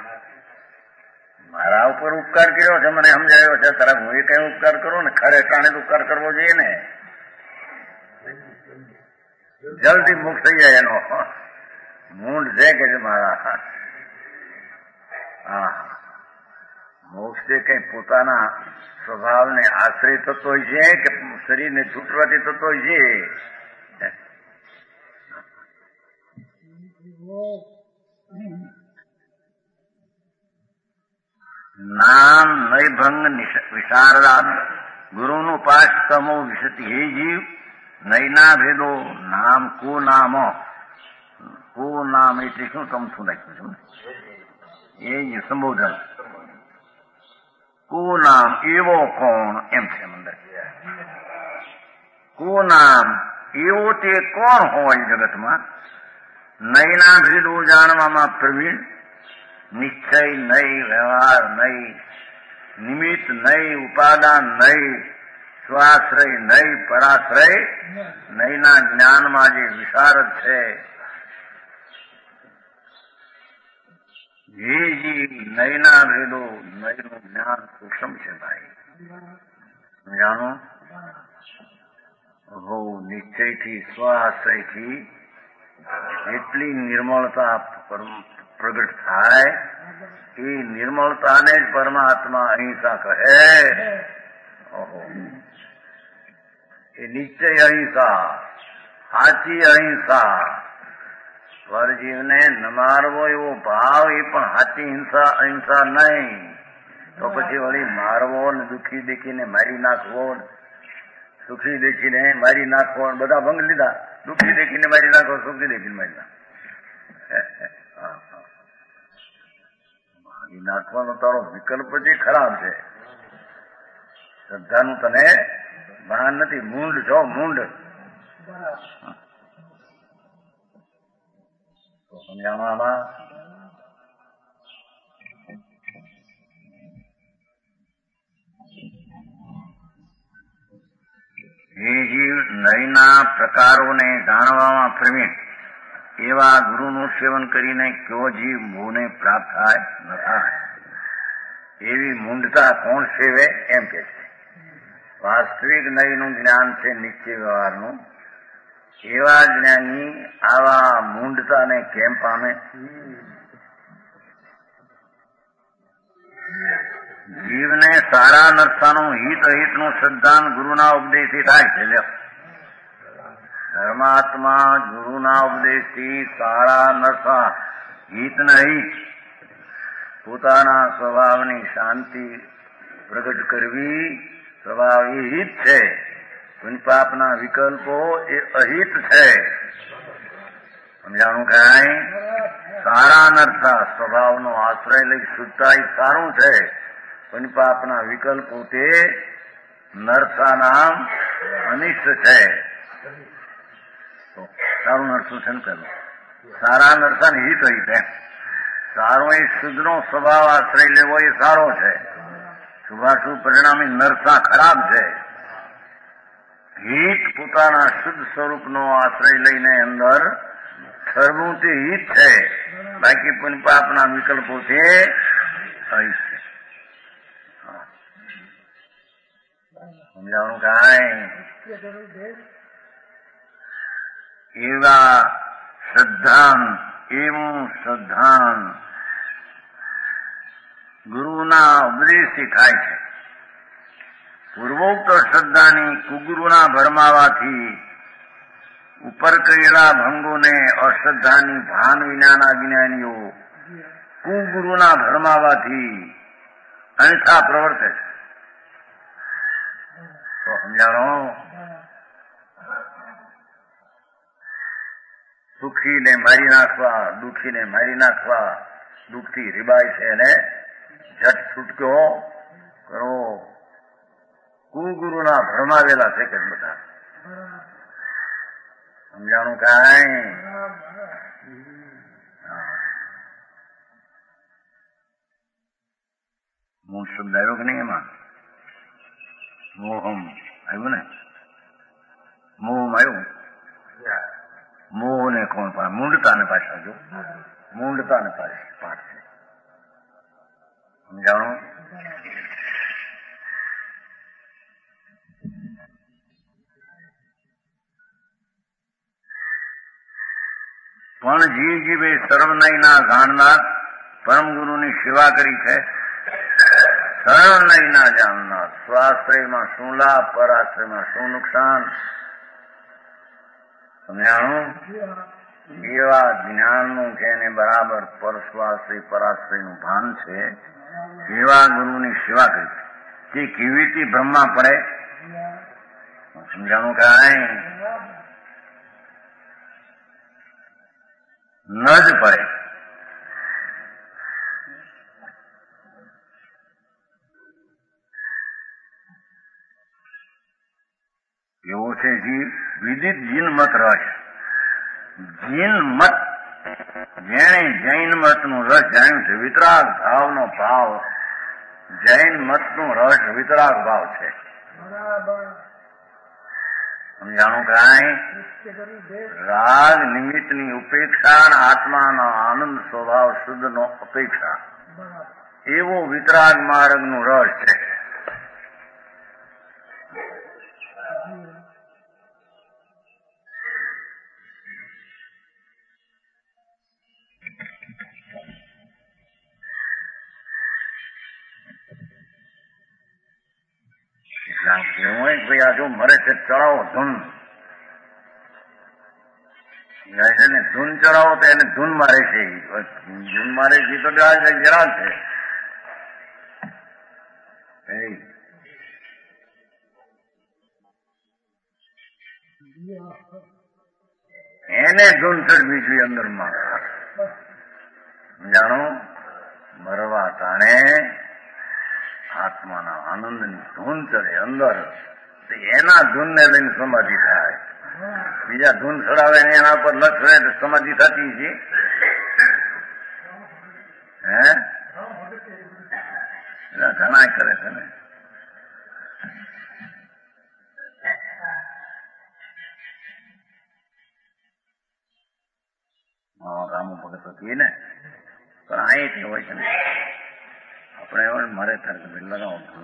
મારા ઉપર ઉપકાર કર્યો છે, મને સમજાયો છે, તારા હું એ કઈ ઉપકાર કરું ને. ખરે ટાણે ઉપકાર કરવો જોઈએ ને, જલ્દી મુક્ત થઈ જાય એનો. મૂંડ છે કે છે મારા. હા, મોક્ષે કઈ પોતાના સ્વભાવને આશ્રય થતો હોય છે કે શરીરને છૂટવાથી થતો હોય છે? નામ નૈભંગ વિશારદાન ગુરુનું પાઠ તમો વિશતી હે જીવ નૈના ભેદો નામ કો નામો. કો નામ એટલે શું તમથું નાખ્યું છે એ સંબોધન. કો નામ એવો કોણ એમ છે અંદર. કો નામ એવો તે કોણ હોય જગતમાં? નૈના ભેદો જાણવામાં પ્રવીણ, નિશ્ચય નહીં, વ્યવહાર નહીં, નિમિત્ત નહીં, ઉપાદાન નહીં, સ્વાશ્રય નહીં, પરાશ્રય નહીંના જ્ઞાનમાં જે વિશારદ છે. જે જીવ નયના ભેદો, નયનું જ્ઞાન સૂક્ષ્મ છે ભાઈ. જાણો હો નિશ્ચયથી, સ્વાશ્રયથી એટલી નિર્મળતા પ્રગટ થાય, એ નિર્મળતાને જ પરમાત્મા અહિંસા કહે. ઓહો, એ નિશ્ચય અહિંસા, સાચી અહિંસા. સ્વરજીવને ન મારવો એવો ભાવ એ પણ સાચી હિંસા, અહિંસા નહીં. તો પછી વળી મારવો ને દુઃખી દેખીને મારી નાખવો, સુખી દેખીને મારી નાખવો, બધા ભંગ લીધા. દુઃખી દેખીને મારી નાખો, સુખી દેખીને મારી નાખો. મારી નાખવાનો તારો વિકલ્પ જે ખરાબ છે. શ્રદ્ધાનું તને ભાન નથી. મૂંડ છો, મૂંડ. તો સમજાવવામાં એ જીવ નયના પ્રકારોને જાણવામાં પ્રવીણ એવા ગુરુનું સેવન કરીને કયો જીવ મોહને પ્રાપ્ત થાય ન થાય એવી મૂંઢતા કોણ સેવે એમ કે છે. વાસ્તવિક નયનું જ્ઞાન છે નિશ્ચય વ્યવહારનું. એવા જ્ઞાની આવા મૂંઢતાને કેમ પામે? જીવને સારા નરસાનું હિત અહિતનું શ્રદ્ધાન ગુરુના ઉપદેશથી થાય છે. ધર્માત્મા ગુરુના ઉપદેશથી સારા નરસા હિત ન હિત પોતાના સ્વભાવની શાંતિ પ્રગટ કરવી સ્વભાવ એ હિત છે. પુણ્યપાપના વિકલ્પો એ અહિત છે. સમજાણું કાંઈ? સારા નરસા સ્વભાવનો આશ્રય લઈ શુદ્ધતા એ સારું છે. પુણ્યપાપના વિકલ્પો તે નરસાના અનિષ્ટ છે. સારું નરસું છે ને પેલું સારા નરસા ને હિત હિત એમ સારો એ શુદ્ધનો સ્વભાવ આશ્રય લેવો એ સારો છે. શુભાશુભ પરિણામી નરસા ખરાબ છે. હિત પોતાના શુદ્ધ સ્વરૂપનો આશ્રય લઈને અંદર સર્વું તે હિત છે. બાકી પુણ્યપાપના વિકલ્પો તે અહિત છે. સમજાવવાનું કાંઈ? એવા શ્રદ્ધાન એવું શ્રદ્ધાન ગુરુના ઉપદેશથી થાય છે. પૂર્વોક્ત શ્રદ્ધાની કુગુરુના ભરમાવાથી ઉપર કરેલા ભંગોને અશ્રદ્ધાની ભાન વિનાના જ્ઞાનીઓ કુગુરુના ભરમાવાથી અન્યથા પ્રવર્તે છે. તો સમજાણો? સુખીને મારી નાખવા દુઃખીને મારી નાખવા દુઃખથી રીબાય છે એને ઝટ છૂટકો કરો કુગુરુના ભરમાવેલા છે કે બધા. સમજાણું કાંઈ? મૂળ શબ્દ આવ્યો કે નહીં એમાં? મોહમ આવ્યું ને? મોહમ આવ્યું. મોહ ને કોણ પાડે? મૂંઢતાને પાછા જો મૂંઢતાને પાડશે. સમજાણું? પણ જીવ જીવે સર્વનયના જાણનાર પરમ ગુરુની સેવા કરી છે. સર્વનયના જાણનાર સ્વાશ્રયમાં શું લાભ પરાશ્રયમાં શું નુકસાન સમજાણું? એવા જ્ઞાનનું કે એને બરાબર પરસ્વાશ્રય પરાશ્રયનું ભાન છે. એવા ગુરુની સેવા કરી તે કેવી રીતે બ્રહ્મા પડે? સમજાણું કાંઈ? ન જ પડે. એવો છે જીવ વિદિત જીન મત રસ. જીન મત જેણે જૈન મતનું રસ જાણ્યું છે. વિતરાગ ભાવનો ભાવ જૈન મતનું રસ વિતરાગ ભાવ છે. સમજાણું કાંઈ? રાગ નિમિત્તની ઉપેક્ષા અને આત્માનો આનંદ સ્વભાવ શુદ્ધનો અપેક્ષા એવો વિતરાગ માર્ગનું રસ છે. ભાઈ આ જો મરે છે ચડાવો ધૂન છે ને ધૂન ચડાવો તો એને ધૂન મારે છે. ધૂન મારે છે તો જરા છે એને ધૂન ચડવી જોઈએ અંદરમાં. જાણો મરવા તાણે આત્માના આનંદની ધૂન ચડે અંદર એના ધૂનને લઈને સમાધિ થાય. બીજા ધૂન ચડાવે એના પર લક્ષ રહે તો સમાધિ થતી છે. હે ઘણા કરે છે ને ભગત હતી ને, પણ આ એટલે હોય છે ને આપણે એવા મારે તારે લગાવો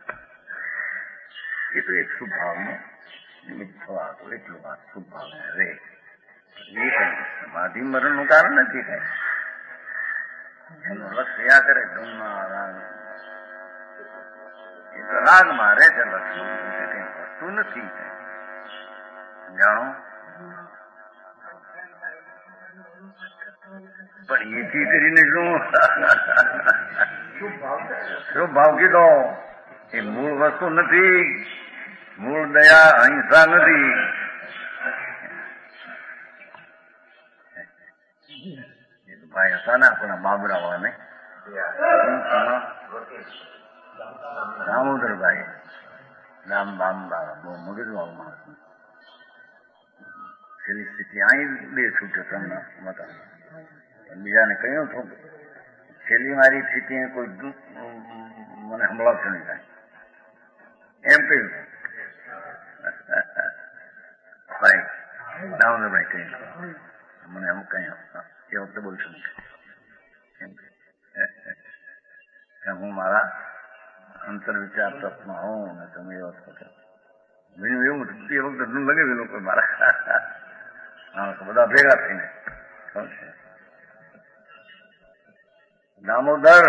એ તો એક શુભ ભાવનો નિમિત્ત થવા હતો એટલું વાત શુભ ભાવ રે એ કઈ સમાધિ મરણ નું કારણ નથી કઈ એનું લક્ષ યા કરે ધૂમમાં રાગ એ તો રાગમાં રહે છે લક્ષ કઈ વસ્તુ નથી જાણો પણ એથી કરીને શું શું ભાવ કીધો એ મૂળ વસ્તુ નથી મૂળ દયા અહિંસા નથી ભાઈ હતા ને આપણા બાબરા વાળાને દામોદરભાઈ રામ બાબા બહુ મગજ વાળો માણસ છેલ્લી સ્થિતિ અહીં બે છૂટે તમને મતા બીજાને કહ્યું છું છેલ્લી મારી સ્થિતિ કોઈ મને સંભળાવશે નહીં કાંઈ એમ કહ્યું ભાઈ દામોદરભાઈ કહ્યું મને અમુક કહ્યું એ વખતે બોલશું હું મારા અંતર વિચાર તત્વમાં હોઉં ને તમે એ વખતે એવું એ વખતે લગાવી લોકો મારા બધા ભેગા થઈને દામોદર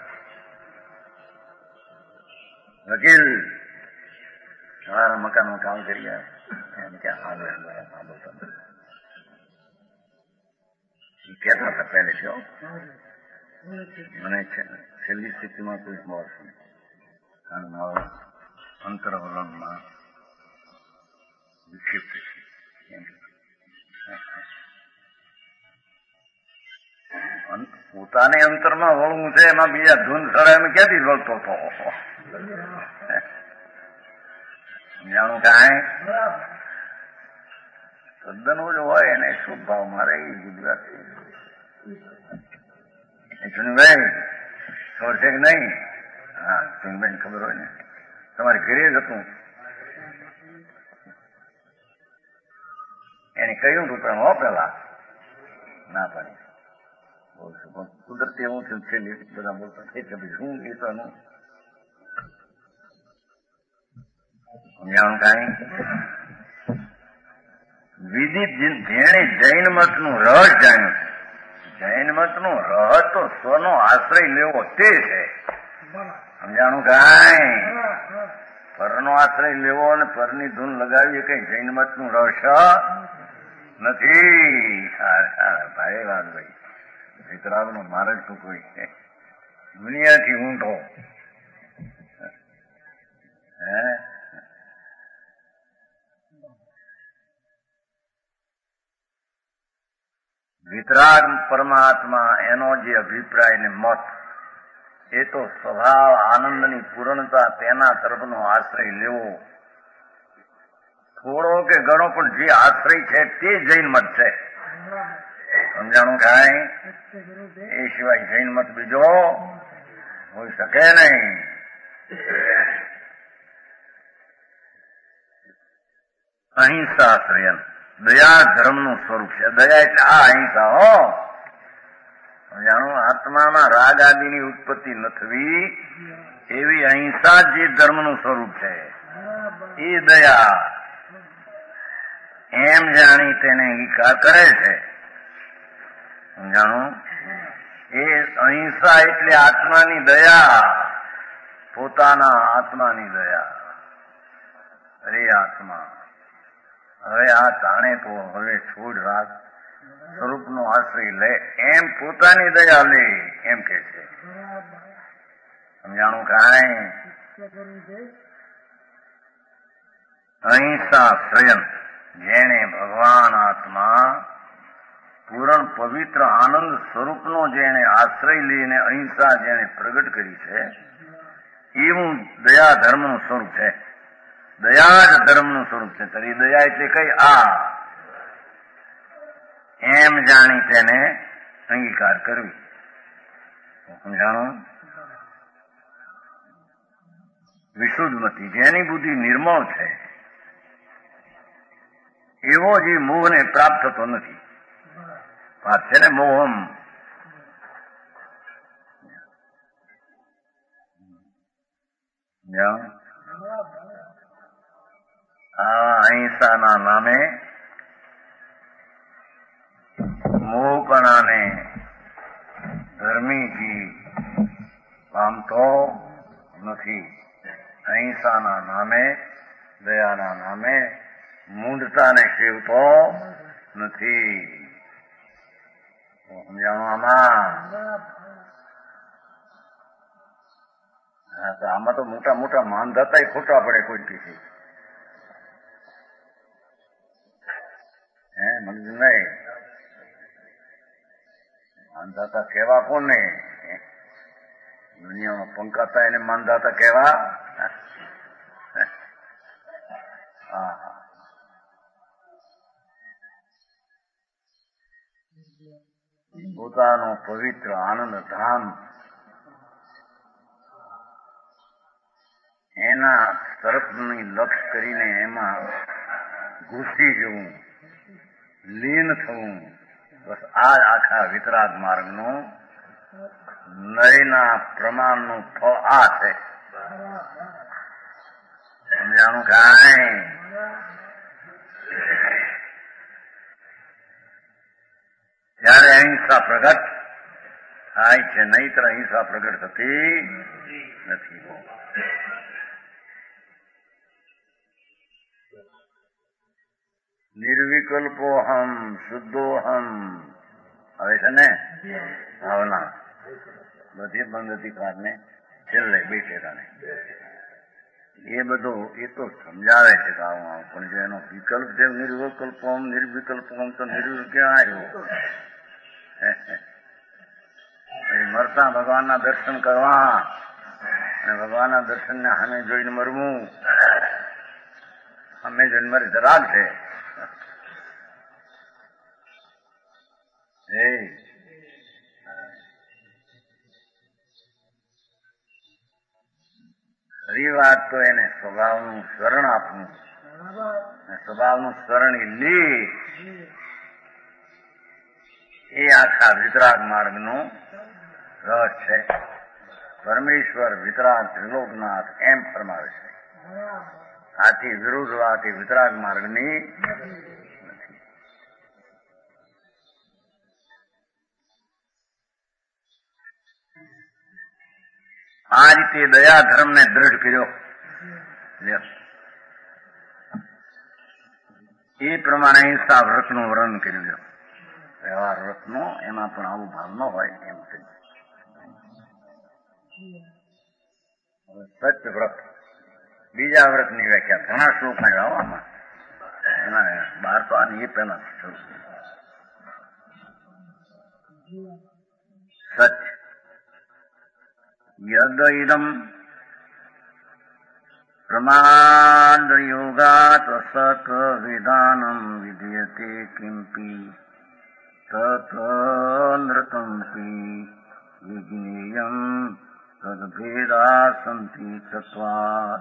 વકીલ તમારા મકાનમાં કામ કરી એમ કે હાલ કહેતા હતા પહેલેથી મને છેલ્લી સ્થિતિમાં કોઈ મળશે નહીં કારણ મારો અંતરવલણમાં વિક્ષિપ્ત છે પોતાને અંતરમાં વળવું છે એમાં બીજા ધૂન સડા એમ ક્યાંથી વળતો હતો જાણું કાંઈ તદ્દન જ હોય એને શુભ ભાવ મારે એ ગુજરાતી સુનભાઈ ખબર છે કે નહીં હા સુનભાઈ ખબર હોય ને તમારે ઘરે જ હતું એને કહ્યું હતું પણ હો પેલા ના પાડી બોલશું પણ કુદરતી એવું છે છેલ્લી બધા બોલતા થઈ કે ભાઈ શું ગીતાનું સમજાણું કાંઈ વિદિત જેણે જૈન મત નું રહસ જાણ્યું છે જૈન મત નું રહસ તો સ્વનો આશ્રય લેવો તે છે સમજાણું કાંઈ પરનો આશ્રય લેવો અને પરની ધૂન લગાવીએ કઈ જૈન મત નું રહસ નથી ભાઈ વાત ભાઈ વિતરાગ નો મારે તો કોઈ દુનિયાથી ઊંધો હે વિતરાગ પરમાત્મા એનો જે અભિપ્રાય ને મત એ તો સ્વભાવ આનંદની પૂર્ણતા તેના તરફનો આશ્રય લેવો થોડો કે ઘણો પણ જે આશ્રય છે તે જૈન મત છે સમજાણું કાંઈ એ સિવાય જૈન મત બીજો હોઈ શકે નહીં અહિંસા શ્રેયન દયા ધર્મનું સ્વરૂપ છે દયા એટલે આ અહિંસા હો સમજાણું આત્મામાં રાગ આદિની ઉત્પત્તિ ન થવી એવી અહિંસા જે ધર્મનું સ્વરૂપ છે એ દયા એમ જાણી તેને અંગીકાર કરે છે સમજાણું એ અહિંસા એટલે આત્માની દયા પોતાના આત્માની દયા અરે આત્મા હવે આ જાણે તો હવે છોડ રાગ સ્વરૂપનો આશ્રય લે એમ પોતાની દયા લે એમ કે છે સમજાણું કાંઈ અહિંસા શ્રેયન જેણે ભગવાન આત્મા પૂર્ણ પવિત્ર આનંદ સ્વરૂપનો જેણે આશ્રય લઈને અહિંસા જેણે પ્રગટ કરી છે એવું દયા ધર્મનું સ્વરૂપ છે દયા જ ધર્મનું સ્વરૂપ છે તરી દયા એટલે કઈ આ એમ જાણી તેને અંગીકાર કરવી સમજાણો વિશુદ્ધમતી જેની બુદ્ધિ નિર્મળ છે એવો જે મોહને પ્રાપ્ત થતો નથી વાત છે ને મોહમ. આ અહિંસાના નામે મોહપણાને ધર્મીથી પામતો નથી. અહિંસાના નામે દયાના નામે મૂંઢતાને સેવતો નથી. સમજાણું આમાં? હા, તો આમાં તો મોટા મોટા માનધાતા ખોટા પડે કોઈ કીધી. હે મને નહીં માનધાતા કહેવા કોને? દુનિયામાં પંકાતા એને માનધાતા કહેવા. હા હા, પોતાનો પવિત્ર આનંદ ધામ એના તરફની લક્ષ્ય કરીને એમાં ઘૂસી જવું, લીન થવું, બસ આ આખા વિતરાગ માર્ગનું નયના પ્રમાણનું ફળ આ છે. સમજાણું કાંઈ? ત્યારે અહિંસા પ્રગટ થાય છે, નહીતર અહિંસા પ્રગટ થતી નથી. નિર્વિકલ્પોહમ શુદ્ધોહમ આવે છે ને ભાવના બધી બંધ અધિકારને છેલ્લે બે ટેકાને એ બધું એ તો સમજાવે છે કે આવું આવું, પણ જો એનો વિકલ્પ છે નિર્વિકલ્પોમ નિર્વિકલ્પોમ તો નિર્વિકલ્પ ક્યાં આવ્યો? મરતા ભગવાનના દર્શન કરવા અને ભગવાનના દર્શનને સામે જોઈને મરવું, અમે જોઈને મરી ધરાગ છે. ખરી વાત તો એને સ્વભાવનું શરણ આપવું, સ્વભાવનું શરણ લી એ આખા વિતરાગ માર્ગનું રહસ્ય છે. પરમેશ્વર વિતરાગ ત્રિલોકનાથ એમ ફરમાવે છે. આથી વિરુદ્ધ વાત એ વિતરાગ માર્ગની નથી. આ રીતે દયા ધર્મને દ્રઢ કર્યો એ પ્રમાણે અહિંસા વ્રતનું વર્ણન કર્યું. વ્યવહાર વ્રતનો એમાં પણ આવું ભાવ ન હોય એમ કહ્યું. સત્ય વ્રત બીજા વ્રતની વ્યાખ્યા ઘણા શ્લોક આવ્યા આમાં, એના બાર તો આની એ પહેલા સત્ય યદ ઇદમ પ્રમાદ યોગાત સત વિધાનમ વિધ્યતે કિંપી તત નૃતંપી વિજ્ઞેયમ તદ્ભેદા સંતિ ચત્વાર.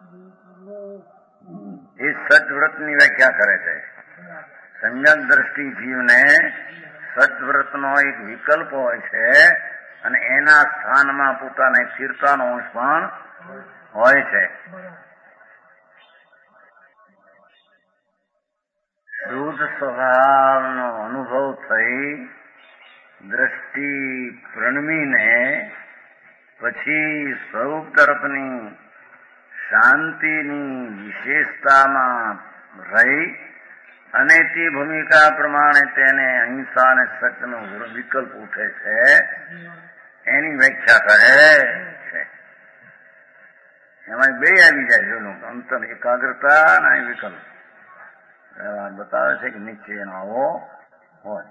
એ સત્વ્રતની વ્યાખ્યા કરે છે. સમ્યક દ્રષ્ટિ જીવને સત્વ્રતનો એક વિકલ્પ હોય છે અને એના સ્થાનમાં પોતાને સ્થિરતાનો અંશ પણ હોય છે. શુદ્ધ સ્વભાવનો અનુભવ થઈ દ્રષ્ટિ પ્રણમીને પછી સ્વરૂપ તરફની શાંતિની વિશેષતામાં રહી અને તે ભૂમિકા પ્રમાણે તેને અહિંસા અને સત્યનો વિકલ્પ ઉઠે છે એની વ્યાખ્યા કરે છે. એમાં બે આવી જાય જોયું, અંતર એકાગ્રતા અને વિકલ્પ બતાવે છે કે નીચે એનો આવો હોય.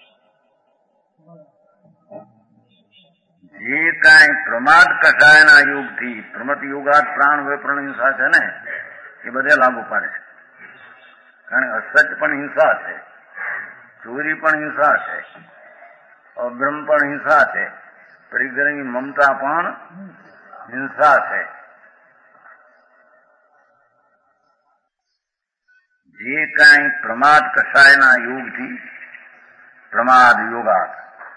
જે કાંઈ પ્રમાદ કસાયના યોગથી પ્રમત યોગાત પ્રાણ વે પ્રણ હિંસા છે ને એ બધે લાગુ પાડે છે. કારણ અસત્ય પણ હિંસા છે, ચોરી પણ હિંસા છે, અભ્રમ પણ હિંસા છે, પરિગ્રહની મમતા પણ હિંસા છે. જે કાંઈ પ્રમાદ કસાયના યોગથી પ્રમાદ યોગાત.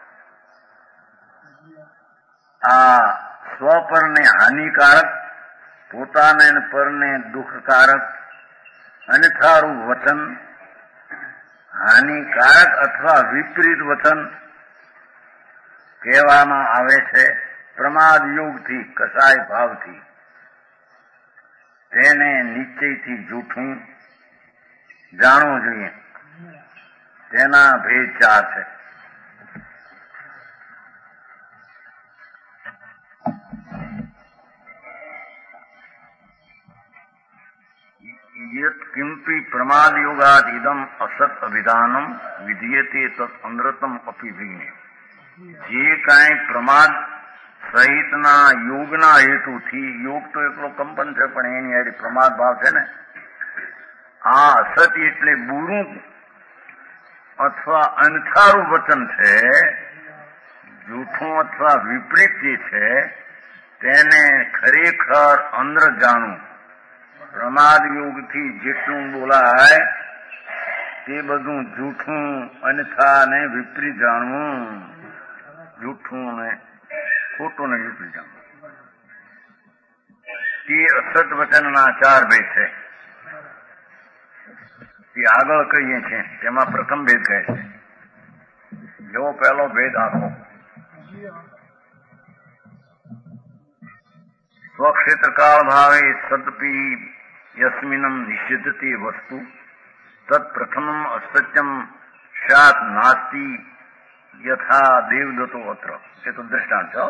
આ સ્વ પરને હાનિકારક, પોતાને પરને દુઃખકારક અન્યથારું વચન, હાનિકારક અથવા વિપરીત વચન કહેવામાં આવે છે પ્રમાદ યોગથી, કસાય ભાવથી. તેને નિશ્ચયથી જૂઠું જાણવું જોઈએ. તેના ભેદ ચાર છે. યત કિંપી પ્રમાદ યોગાદ ઇદમ અસત અભિધાનમ વિધીયતે તત અનૃતમ અપી વિઘ્ને. જે કાંઈ પ્રમાદ સહિતના યોગના હેતુથી, યોગ તો એકલો કંપન છે પણ એની હારી પ્રમાદ ભાવ છે ને, આ અસત એટલે બુરું અથવા અનથારું વચન છે, જૂઠું અથવા વિપરીત જે છે તેને ખરેખર અંદર જાણવું. પ્રમાદ યોગથી જેટલું બોલાય તે બધું જૂઠું, અન્યથા ને વિપરીત જાણવું. જૂઠું ને ખોટું ને વિપરીત જાણવું તે અસત વચનના ચાર ભેદ છે. તે આગળ કહીએ છીએ તેમાં પ્રથમ ભેદ કહે છે. જો પહેલો ભેદ આખો સ્વક્ષેત્રકાળ ભાવે સદપી યસ્મિનમ નિષિદ્ધતી વસ્તુ તત્ પ્રથમમ અસત્યમ શાત નાસ્તિ યથા દેવદત્તો અત્ર. એ તો દ્રષ્ટાંત છે.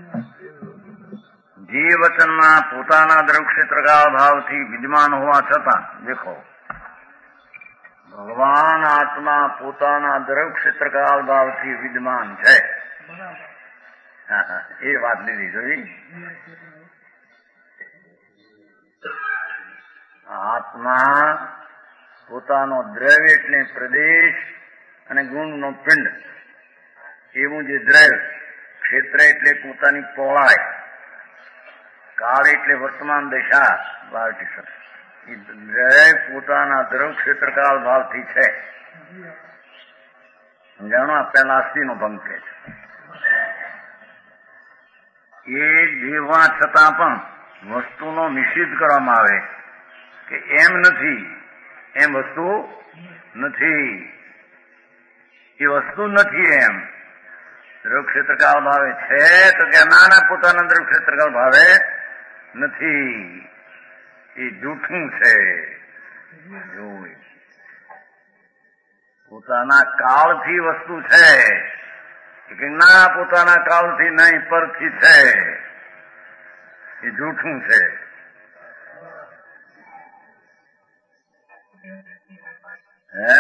જે વચનમાં પોતાના દ્રવક્ષેત્રકાળ ભાવથી વિદ્યમાન હોવા છતાં, દેખો ભગવાન આત્મા પોતાના દ્રવક્ષેત્રકાળ ભાવથી વિદ્યમાન છે. એ વાત લીધી જોઈ. આત્મા પોતાનો દ્રવ્ય એટલે પ્રદેશ અને ગુણનો પિંડ, એવું જે દ્રવ્ય, ક્ષેત્ર એટલે પોતાની પહોળાઈ, કાળ એટલે વર્તમાન દશા, વાર્ટિશન, એ દ્રવ્ય પોતાના દ્રવ ક્ષેત્રકાળ ભાવથી છે. સમજાણો? આ પહેલા અસ્થિનો ભંગ કહે છે. એ જેવા છતાં પણ વસ્તુનો નિષેધ કરવામાં આવે કે એમ નથી, એમ વસ્તુ નથી, એ વસ્તુ નથી એમ. દ્રવ ક્ષેત્રકાળ ભાવે છે તો કે નાના પોતાના દ્રવ ક્ષેત્રકાળ ભાવે નથી, એ જૂઠું છે. પોતાના કાળથી વસ્તુ છે કે ના, પોતાના કાળથી નહીં, પરથી છે, એ જૂઠું છે. હે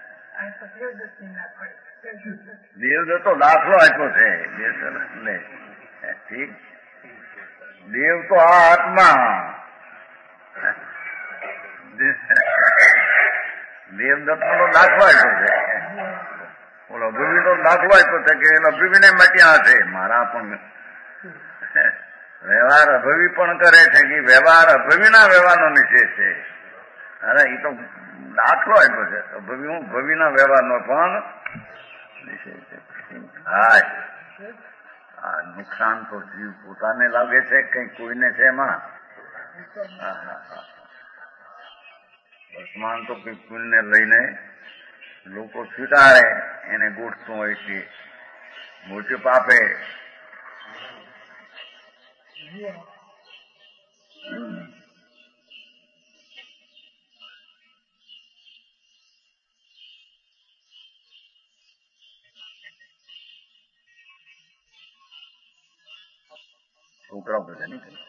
દેવદત્તો દાખલો આપ્યો છે. ઠીક, દેવ તો આ આત્મા, દેવદત્તો નો દાખલો આપ્યો છે. ઓલો ભૂમિ તો દાખલો આપ્યો છે કે એનો ભૂમિને મટ્યા છે. મારા પણ વ્યવહાર અભવી પણ કરે છે કે વ્યવહાર અભવીના વ્યવહારનો નિષેધ છે. અરે એ તો દાખલો આપ્યો છે. અભવી હું ભવીના વ્યવહારનો પણ નિષેધ છે. હા, આ નુકસાન તો જીવ પોતાને લાગે છે, કઈ કોઈને છે એમાં? વર્તમાન તો કઈ કોઈને લઈને લોકો સ્વીકારે, એને ગોઠતું હોય કે મોટી પાપે. છોકરાઓ બધા નહીં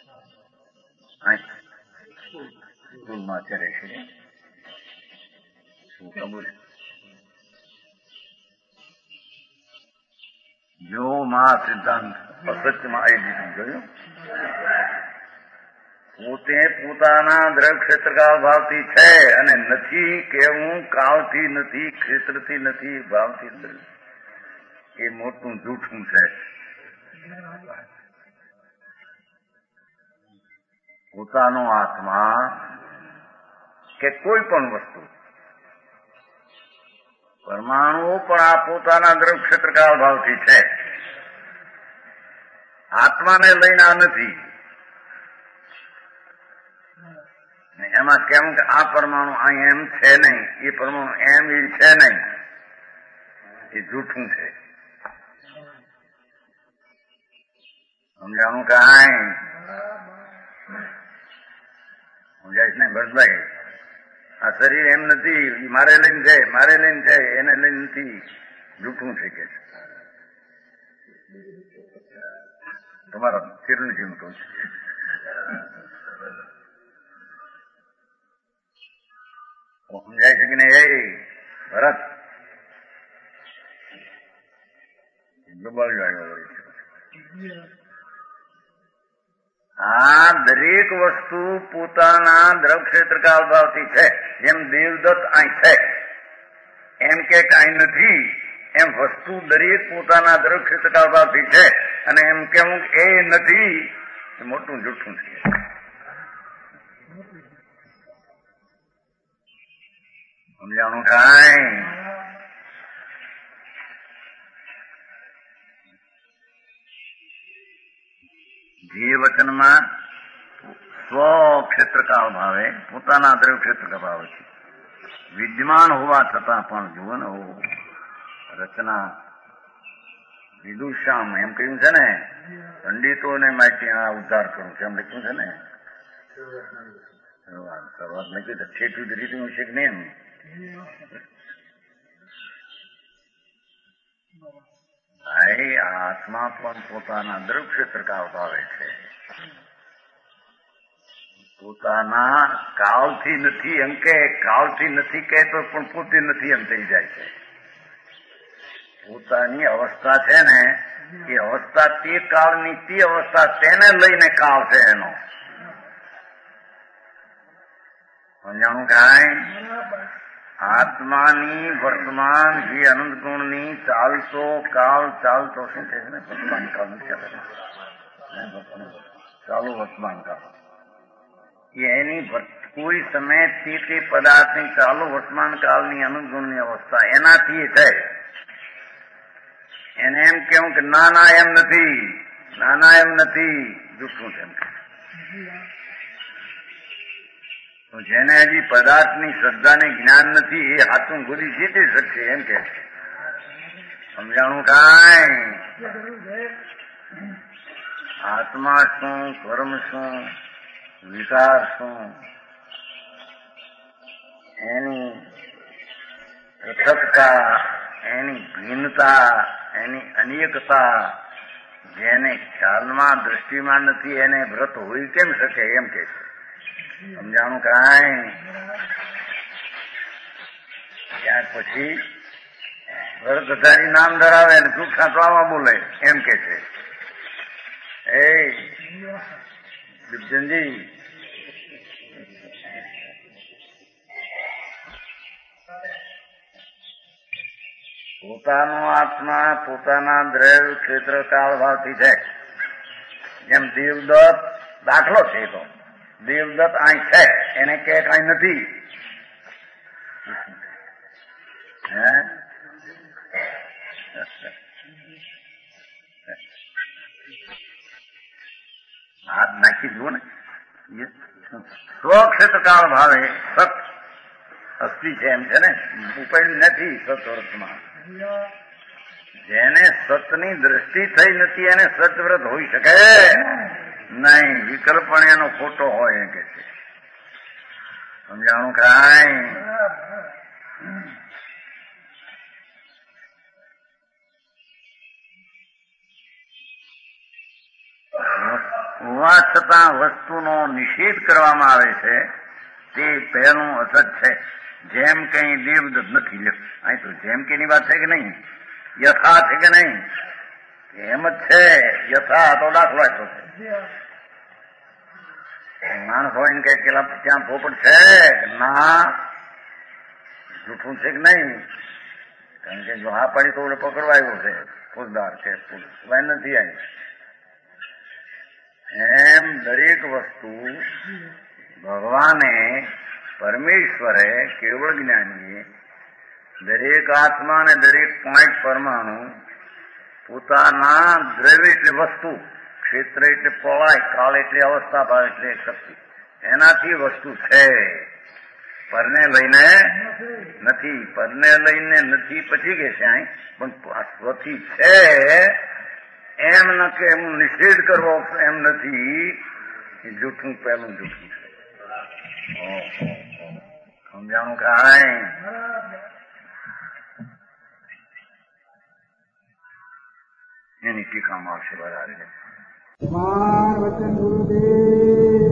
સ્કૂલમાં અત્યારે છે. છોકરા બોલે જો માં સિદ્ધાંત અસત્યમાં આવી દીધું. જોયું? પોતે પોતાના દ્રવ ક્ષેત્રકાળ ભાવથી છે અને નથી કેવું, કાળથી નથી, ક્ષેત્રથી નથી, ભાવથી નથી. એ મોટું જૂઠું છે. પોતાનો આત્મા કે કોઈ પણ વસ્તુ પરમાણુ પણ આ પોતાના દ્રવ ક્ષેત્રકાળ ભાવથી છે. આત્માને લઈને આ નથી. એમાં કેમ કે આ પરમાણુ અહીં એમ છે નહીં, એ પરમાણુ એમ એ છે નહીં, એ જૂઠું છે. સમજાણું કાંઈ સમજાય ને ભરતભાઈ? આ શરીર એમ નથી, મારે લઈને છે, મારે લઈને છે, એને લઈને નથી, જૂઠું છે કે તમારા કિરણ જેવું કહું છું. સમજાય છે કે નહીં? એ ભરત આ દરેક વસ્તુ પોતાના દ્રવ ક્ષેત્રકાળ ભાવથી છે. જેમ દેવદત્ત અહીં છે એમ કે કાંઈ નથી, એમ વસ્તુ દરેક પોતાના દ્રવ ક્ષેત્રકાળ ભાવથી છે. અને એમ કેવું એ નથી, એ મોટું જૂઠું છે. સમજાણું કાંઈ? જે વચનમાં સ્વ ક્ષેત્રકાળ ભાવે પોતાના દ્રવ ક્ષેત્રકાળ ભાવે છે વિદ્યમાન હોવા છતાં પણ જુઓ ને રચના વિદુષામ એમ કહ્યું છે ને, પંડિતોને માટે આ ઉદ્ધાર કરું છે એમ લખ્યું છે ને. શરૂઆત લખી તો ઠેઠું રીતે વિશે કે નહીં. ભાઈ આત્મા પણ પોતાના દ્રવ ક્ષેત્રકાળ ભાવે છે. પોતાના કાળથી નથી એમ કે, કાળથી નથી કહેતો પણ પોતે નથી એમ થઈ જાય છે. પોતાની અવસ્થા છે ને, એ અવસ્થા તે કાળની તે અવસ્થા તેને લઈને કાળ છે એનો. સમજાણું કાંઈ? આત્માની વર્તમાન જે અનંત ગુણની ચાલતો કાળ ચાલતો શું છે ને, વર્તમાન કાળ નથી ચાલુ વર્તમાન કાળ, એની કોઈ સમય તે તે પદાર્થની ચાલુ વર્તમાન કાળની અનંત ગુણની અવસ્થા એનાથી છે. એને એમ કેવું કે ના ના એમ નથી, ના ના એમ નથી, જૂઠું છે. જેને હજી પદાર્થની શ્રદ્ધાને જ્ઞાન નથી એ હાથું ગોળી જીતી શકશે એમ કે. સમજાણું કાંઈ? આત્મા શું, કર્મ શું, વિકાર શું, એની પૃથકતા, એની ભિન્નતા, એની અનેકતા જેને ખ્યાલમાં દ્રષ્ટિમાં નથી એને વ્રત હોઈ કેમ શકે એમ કે છે. સમજાણું કાંઈ? ત્યાર પછી વ્રતધારી નામ ધરાવે ને જૂઠા ટોળા બોલે એમ કે છે. એ દુર્જનજી પોતાનો આત્મા પોતાના દ્રવ ક્ષેત્ર કાળ ભાવથી છે. જેમ દેવદત્ત દાખલો છે, તો દેવદત્ત અહીં છે એને કે કઈ નથી. હે હાથ નાખી જુઓ ને, સ્વક્ષેત્ર કાળ ભાવે સત અસ્થિ છે એમ છે ને, ઉપાડ્યું નથી સતવ્રતમાં. જેને સતની દ્રષ્ટિ થઈ નથી એને સતવ્રત હોઈ શકે નહીં, વિકલ્પ પણ એનો ખોટો હોય કે છે. સમજાણું કાંઈ? હોવા છતાં વસ્તુનો નિષેધ કરવામાં આવે છે તે પહેલું અસત છે. જેમ કઈ દેવદત્ત નથી, અહીં તો જેમ કે ની વાત છે કે નહીં, યથા છે કે નહીં? એમ જ છે. યથા તો દાખલો આપ્યો છે. માણસ હોય ને કઈ પેલા ત્યાં પોપટ છે ના, જૂઠું છે કે નહીં? કારણ કે જો હા પાડી તો પકડવા આવ્યો છે, ફોજદાર છે, નથી આવી. એમ દરેક વસ્તુ ભગવાને પરમેશ્વરે કેવળ જ્ઞાનીએ દરેક આત્મા અને દરેક પાંચ પરમાણુ પોતાના દ્રવ્ય એટલે વસ્તુ, ક્ષેત્ર એટલે પવાય, કાળ એટલે અવસ્થા, ભાવ એટલે શક્તિ, એનાથી વસ્તુ છે. પરને લઈને નથી. પરને લઈને નથી પછી કે છે પણ સ્વથી છે એમ ન કે એમ નિષેધ કરવો એમ નથી. એ જૂઠું પહેલું જૂઠું છે. સમજાણું કાંઈ? એની ટીકામાં આવશે બરાબર. વચન ગુરુદેવ